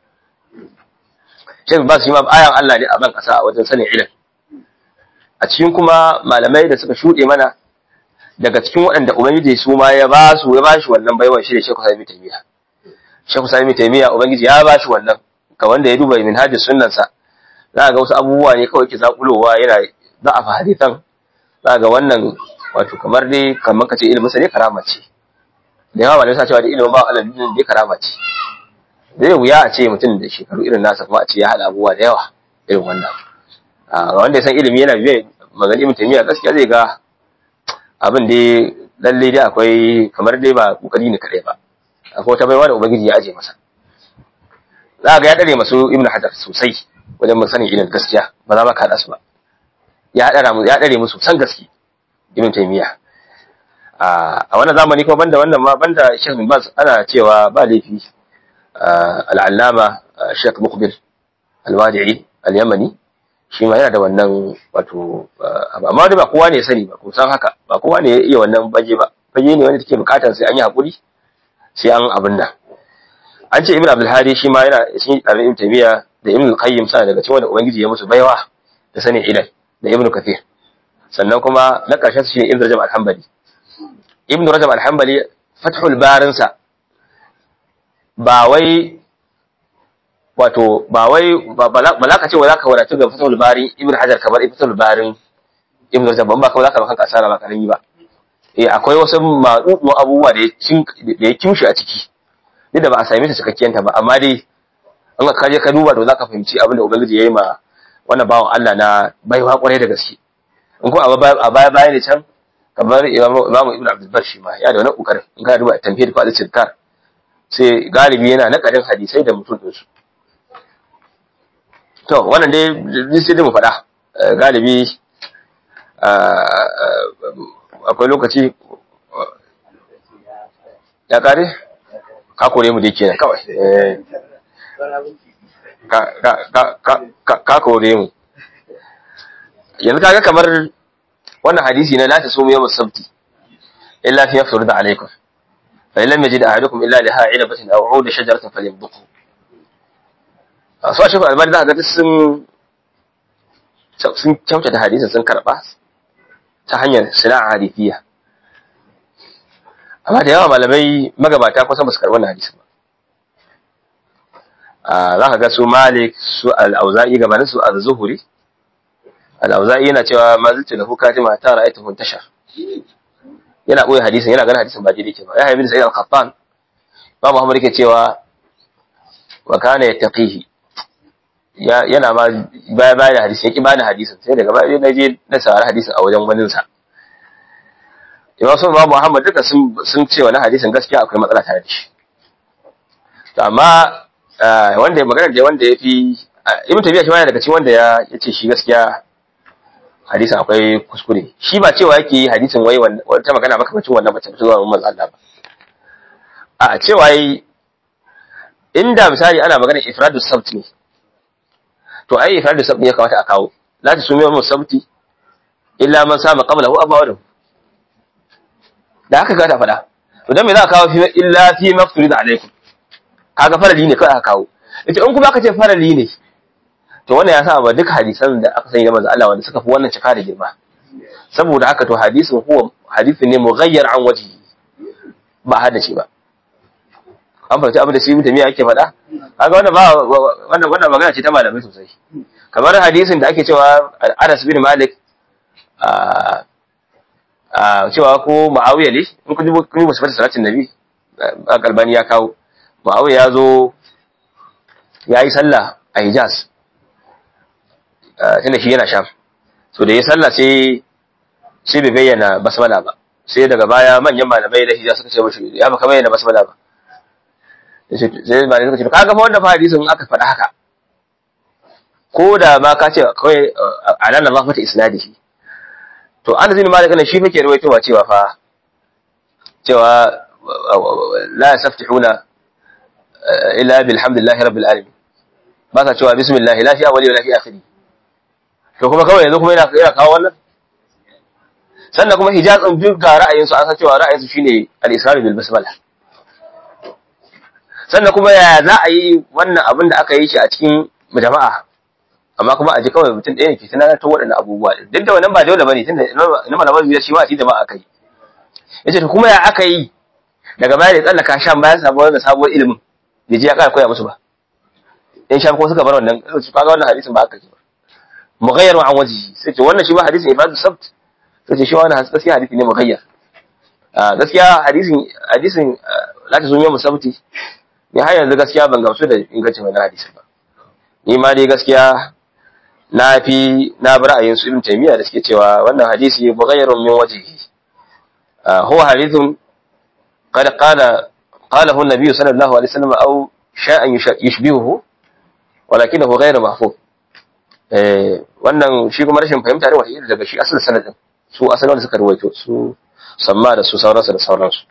Sheikh Bas shi ma ayan Allah ne a ban kasa a wajen sanin ilimi a cikin kuma malamai da suka shude mana daga cikin waɗanda ubangiji su ma ya ba su ya ba shi wannan baiwa shi da Sheikh Sa'id Taymiya Sheikh Sa'id Taymiya ubangiji ya ba shi wannan ka wanda ya duba minhajus sunnan sa za ga wasu abubuwa ne kawai ke zakulowa yana za a hadisan za ga wannan wato kamar dai kamar kace ilimin sa ne karama ce da yawa malamai sa cewa da ilimin ba Allah ne karama ce zai wuya a ce mutum da shekaru irin nasa kuma a ce ya hada abubuwa da yawa irin wannan a wanda ya san ilimi yana biye magana ibn Taymiyyah gaskiya zai ga abin dai lalle dai akwai kamar dai ba kokari ne kadai ba akwai wata baiwa da ubangiji ya aje masa za ga ya dare masu ibn Hajar sosai wajen sanin ilimin gaskiya ba za ma ka hada su ba ya dara mu ya dare musu san gaskiya Ibn Taymiyyah a wannan zamani kuma banda wannan ma banda Sheikh bin Baz ana cewa ba laifi al-Allama Sheikh Muqbil al-Wadi'i al-Yamani shi ma yana da wannan wato amma da ba kowa ne ya sani ba ko san haka ba kowa ne ya iya wannan baje ba baje ne wanda take bukatar sai an yi hakuri sai an abin nan an ce Ibn Abdul Hadi shi ma yana cikin Ibn Taymiyyah da Ibn al-Qayyim sa daga cikin wanda ubangiji ya musu baiwa da sanin ilal da Ibn Kathir sannan kuma na ƙarshen su shine Ibn Rajab al-Hanbali Ibn Rajab al-Hanbali Fathul Barin sa ba wai wato ba wai ba za ka ce wa zaka wadatu ga Fathul Bari Ibn Hajar kamar Fathul Barin Ibn Rajab ba kawai zaka ba kanka asara ba karami ba eh akwai wasu maɗuɗu abubuwa da ya cin da ya kimshi a ciki duk da ba a same ta cikakkiyar ta ba amma dai in ka je ka duba to zaka fahimci abin da ubangiji yayi ma wannan bawan Allah na baiwa kwarai da gaske in kuma a baya baya ne can kamar Imam Ibn Abdul Bar shi ma ya da wani kokarin in ka duba tamhid fa al-Sirkar sai galibi yana nakadin hadisai da mutum din su to wannan dai sai dai mu faɗa galibi akwai lokaci ya kare ka kore mu dai kenan kawai ka ka ka ka kore mu yanzu kaga kamar wannan hadisi na la tasumu yawm as-sabt illa fi yafrud alaykum fa lam yajid ahadukum illa liha 'ilabatin aw 'ud shajaratin falyamduqhu so shi albani da ga sun sun kyauta da hadisin sun karba ta hanyar sana'a hadisiya amma da yawa malamai magabata kusan ba su karbi wannan hadisin ba a zaka ga su Malik su al-Auza'i gabanin su az-Zuhri al-Auza'i yana cewa ma zalta lahu katima ta ra'aytu muntashar yana boye hadisin yana ganin hadisin ba daidai ke ba ya ibn Sa'id al-Qattan ba Muhammad yake cewa wa kana yattaqihi ya yana ma baya baya da hadisi yake bani hadisin sai daga baya na je na saurari hadisin a wajen wani sa Imam Sun ba Muhammad duka sun sun ce wannan hadisin gaskiya akwai matsala tare da shi to amma wanda ya magana da wanda yafi Ibn Taymiyyah shi ma daga cikin wanda ya yace shi gaskiya hadisin akwai kuskure shi ba cewa yake hadisin wai wata magana makamacin wannan bace zuwa manzo Allah ba a cewa yi inda misali ana magana ifradus sabt ne to ai ifradus sabt ne ya kamata a kawo la ta sumi mu sabti illa man sama qablahu abawahu da haka ga ta fada to dan me za ka kawo fi illa fi mafturid alaikum kaga farali ne kai aka kawo ita in kuma aka ce farali ne to wannan ya sa ba duka hadisan da aka sani da manzo Allah wanda suka fi wannan cika da girma saboda haka to hadisin huwa hadisin ne mughayyar an waji ba hada shi ba an fahimci abin da shi mutum yake faɗa kaga wannan ba wannan wannan magana ce ta malamai sosai kamar hadisin da ake cewa Anas bin Malik a a cewa ko Muawiya ne in kun ji kun musu fata salatin Nabi Albani ya kawo Muawiya ya zo yayi sallah a Hijaz tunda shi yana Sham so da yayi sallah sai sai bai bayyana basmala ba sai daga baya manyan malamai da Hijaz suka ce mashi ya baka bayyana basmala ba sai ba ne suka ce kaga fa wannan hadisin aka faɗa haka ko da ma ka ce kawai anan Allah mata isnadihi to Anas bin Malik ne shi fake ruwaitowa cewa fa cewa la yasaftihuna illa bilhamdillahi rabbil alamin ba sa cewa bismillah la fi awwali wala fi akhiri to kuma kawai yanzu kuma yana yana kawo wannan sannan kuma hijazin duk ga ra'ayinsu an san cewa ra'ayinsu shine al-israr bil basmala sannan kuma ya za a yi wannan abin da aka yi shi a cikin jama'a amma kuma a ji kawai mutum ɗaya ne ke tunanar ta waɗannan abubuwa duk da wannan ba dole bane tunda na malaman biyar shi ma a cikin jama'a aka yi yace to kuma ya aka yi daga baya da tsallaka shan bayan sabuwar da sabuwar ilimin bai ji ya ƙara koya musu ba in shan ko suka bar wannan su kaga wannan hadisin ba aka ji ba mughayyaru an wajihi sai ce wannan shi ma hadisin ibadu sabt sai ce shi wannan gaskiya hadisi ne mughayyar gaskiya hadisin hadisin lati sun yi musabti ni har yanzu gaskiya ban gamsu da ingancin wannan hadisin ba ni ma dai gaskiya na fi na bi ra'ayin su Ibn Taymiyyah da suke cewa wannan hadisi mughayyarun min wajhihi huwa hadithun qad qala qalahu an-nabiy sallallahu alaihi wasallam aw sha'a yushbihuhu walakinahu ghayr mahfuz eh wannan shi kuma rashin fahimta ne wata daga shi asalin sanadin su asalin da suka ruwaito su samma da su sauransu da sauransu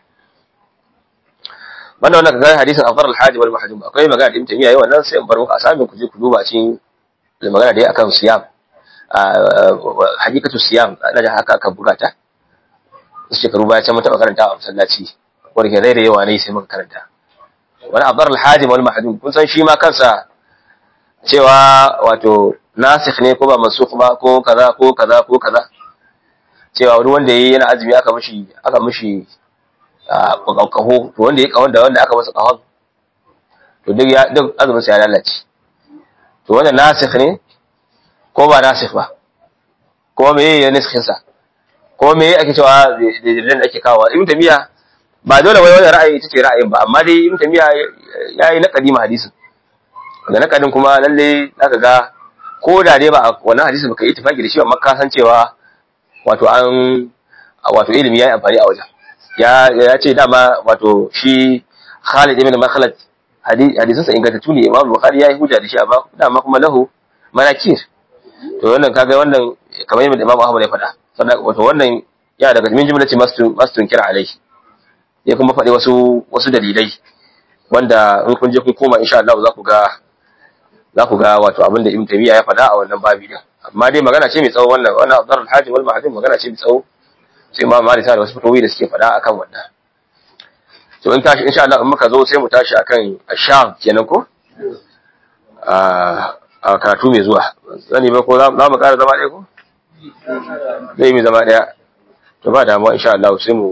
wannan wannan kaga hadisin afdar al-hajj wal mahjum akwai magana Ibn Taymiyyah yayin wannan sai in bar muku asamin ku je ku duba cikin magana da akan siyam hakikatu siyam na da haka aka buga ta shekaru baya can mun taba karanta a masallaci wanda ke da yawa ne sai muka karanta wani afdar al-hajj wal mahjum kun san shi ma kansa cewa wato nasikh ne ko ba mansukh ba ko kaza ko kaza ko kaza cewa wani wanda yayi yana azumi aka mishi aka mishi kaho to wanda yayi kawon da wanda aka masa kahon to duk ya duk azumin sa ya lalace to wannan nasikh ne ko ba nasikh ba ko me yayi nasikhin sa ko me ake cewa da ake kawo Ibn Taymiyyah ba dole wai wannan ra'ayi ita ce ra'ayin ba amma dai Ibn Taymiyyah yayi na kadima hadisin da na kadin kuma lalle zaka ga ko da dai ba wannan hadisi baka yi tafaki da shi amma ka san cewa wato an wato ilimi yayi amfani a wajen ya ya ce dama wato shi Khalid ibn Makhlad hadisin sa ingantattu ne Imam Bukhari yayi hujja da shi amma dama kuma lahu manakir to wannan kaga wannan kamar yadda Imam Ahmad ya faɗa sannan wato wannan ya daga min jumlati mastun mastun kira alai ya kuma faɗi wasu wasu dalilai wanda in kun je kun koma insha Allah za ku ga za ku ga wato abin da Ibn Taymiyyah ya faɗa a wannan babi din amma dai magana ce mai tsawo wannan wannan Abdul Hajj wal Mahjum magana ce mai tsawo sai Imam Malik da wasu fatawi da suke faɗa akan wannan to in tashi insha Allah in muka zo sai mu tashi akan asham kenan ko a a karatu mai zuwa zani ba ko za mu ƙara zama ɗaya ko zai mu zama ɗaya to ba damuwa insha Allah sai mu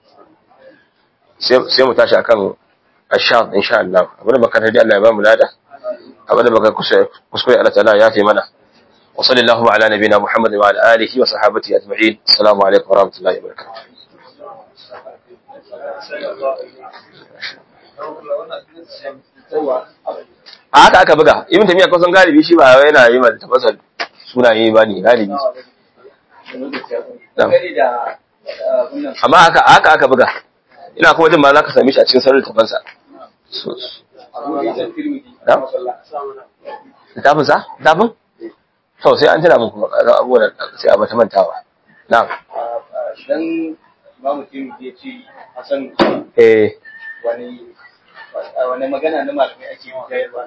sai mu tashi akan asham insha Allah abin da baka da Allah ya ba mu lada abin da baka kuskure Allah ta'ala ya fi mana wa sallallahu ala nabiyina Muhammad wa ala alihi wa sahbihi ajma'in assalamu alaikum wa rahmatullahi wa barakatuh a haka aka buga Ibn Taymiyyah kusan galibi shi ba yana yi mata tafasar sunaye ba ne galibi amma haka haka aka buga ina kuma jin ma za ka same shi a cikin sarrafa tafansa littafin sa? littafin? to sai an tana mun kuma abubuwan sai a bata mantawa na dan mamu tim ya ce Hassan eh wani wani magana na malamai ake bayarwa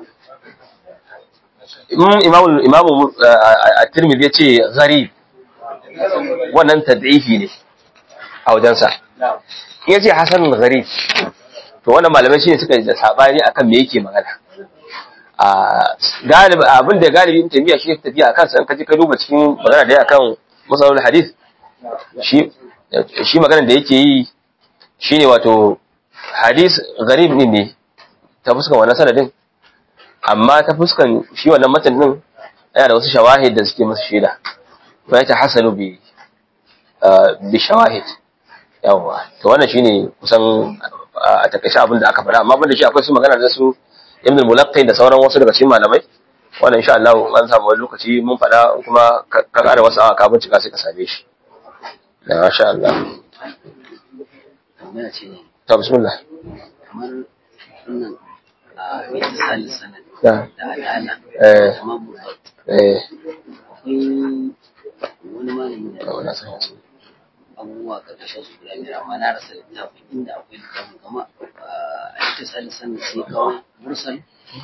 imamu imamu at-Tirmidhi ya ce gharib wannan tad'ifi ne a wajensa in ya ce Hassan gharib to wannan malamai shine suka da sabani akan me yake magana a galibi abin da galibi in tabiya shi tafiya akan sa in kaje ka duba cikin magana da akan musalul hadith shi shi magana da yake yi shine wato hadith gharib ne ne ta fuskan wannan sanadin amma ta fuskan shi wannan matan din yana da wasu shawahid da suke masa shaida fa ya tahassalu bi bi shawahid yawa to wannan shine kusan a takaice abin da aka faɗa amma banda shi akwai su magana da su Ibn al-Mulaqqi da sauran wasu daga cikin malamai wannan insha Allah an samu wani lokaci mun faɗa kuma ka ƙara wasu awa ka bincika sai ka same shi da masha Allah tambaya ce ne ta bismillah kamar wannan a ittisali sanad da da adala eh amma mu eh akwai wani malami da wannan sai abubuwa ƙarƙashin su guda biyar amma na rasa littafin inda akwai littafin kama a ittisali sanad sai kawo mursal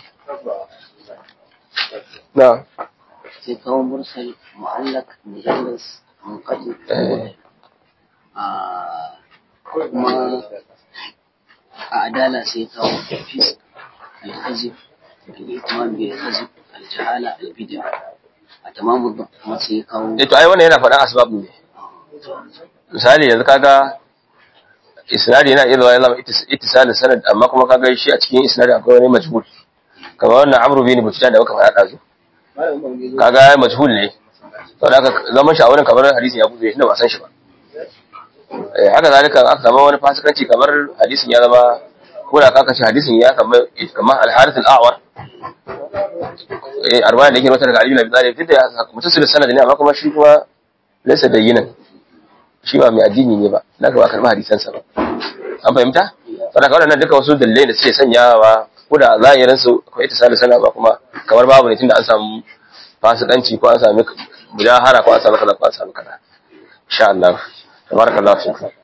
na sai kawo mursal mu'allaq mujallas munqati a kuma a adala sai kawo fis al-hazib al-itman bil hazib al-jahala al-bid'a a tamamu kuma sai kawo eh to ai wannan yana faɗan asbab ne misali yanzu kaga isnadi yana iya zama ittisalin sanad amma kuma kaga shi a cikin isnadi akwai wani majhul kamar wannan amru bin butitan da muka faɗa dazu kaga majhul ne saboda haka zaman shi a wurin kamar hadisin ya buɗe inda ba san shi ba eh haka zalika aka samu wani fasikanci kamar hadisin ya zama ko da kaka ce hadisin ya kamar kamar al-harith al-a'war eh arwaya da yake wata daga Ali bin Abi Talib duk da mutasil sanad ne amma kuma shi kuma laysa bayyinan shi ba mai addini ne ba naka ba karɓi hadisansa ba an fahimta saboda wannan duka wasu dalilai da suke sanyawa ko da zahirin su akwai ittisali sana ba kuma kamar babu ne tunda an samu fasikanci ko an sami mujahara ko an sami kaza ko an sami kaza insha Allah tabarakallahu fiik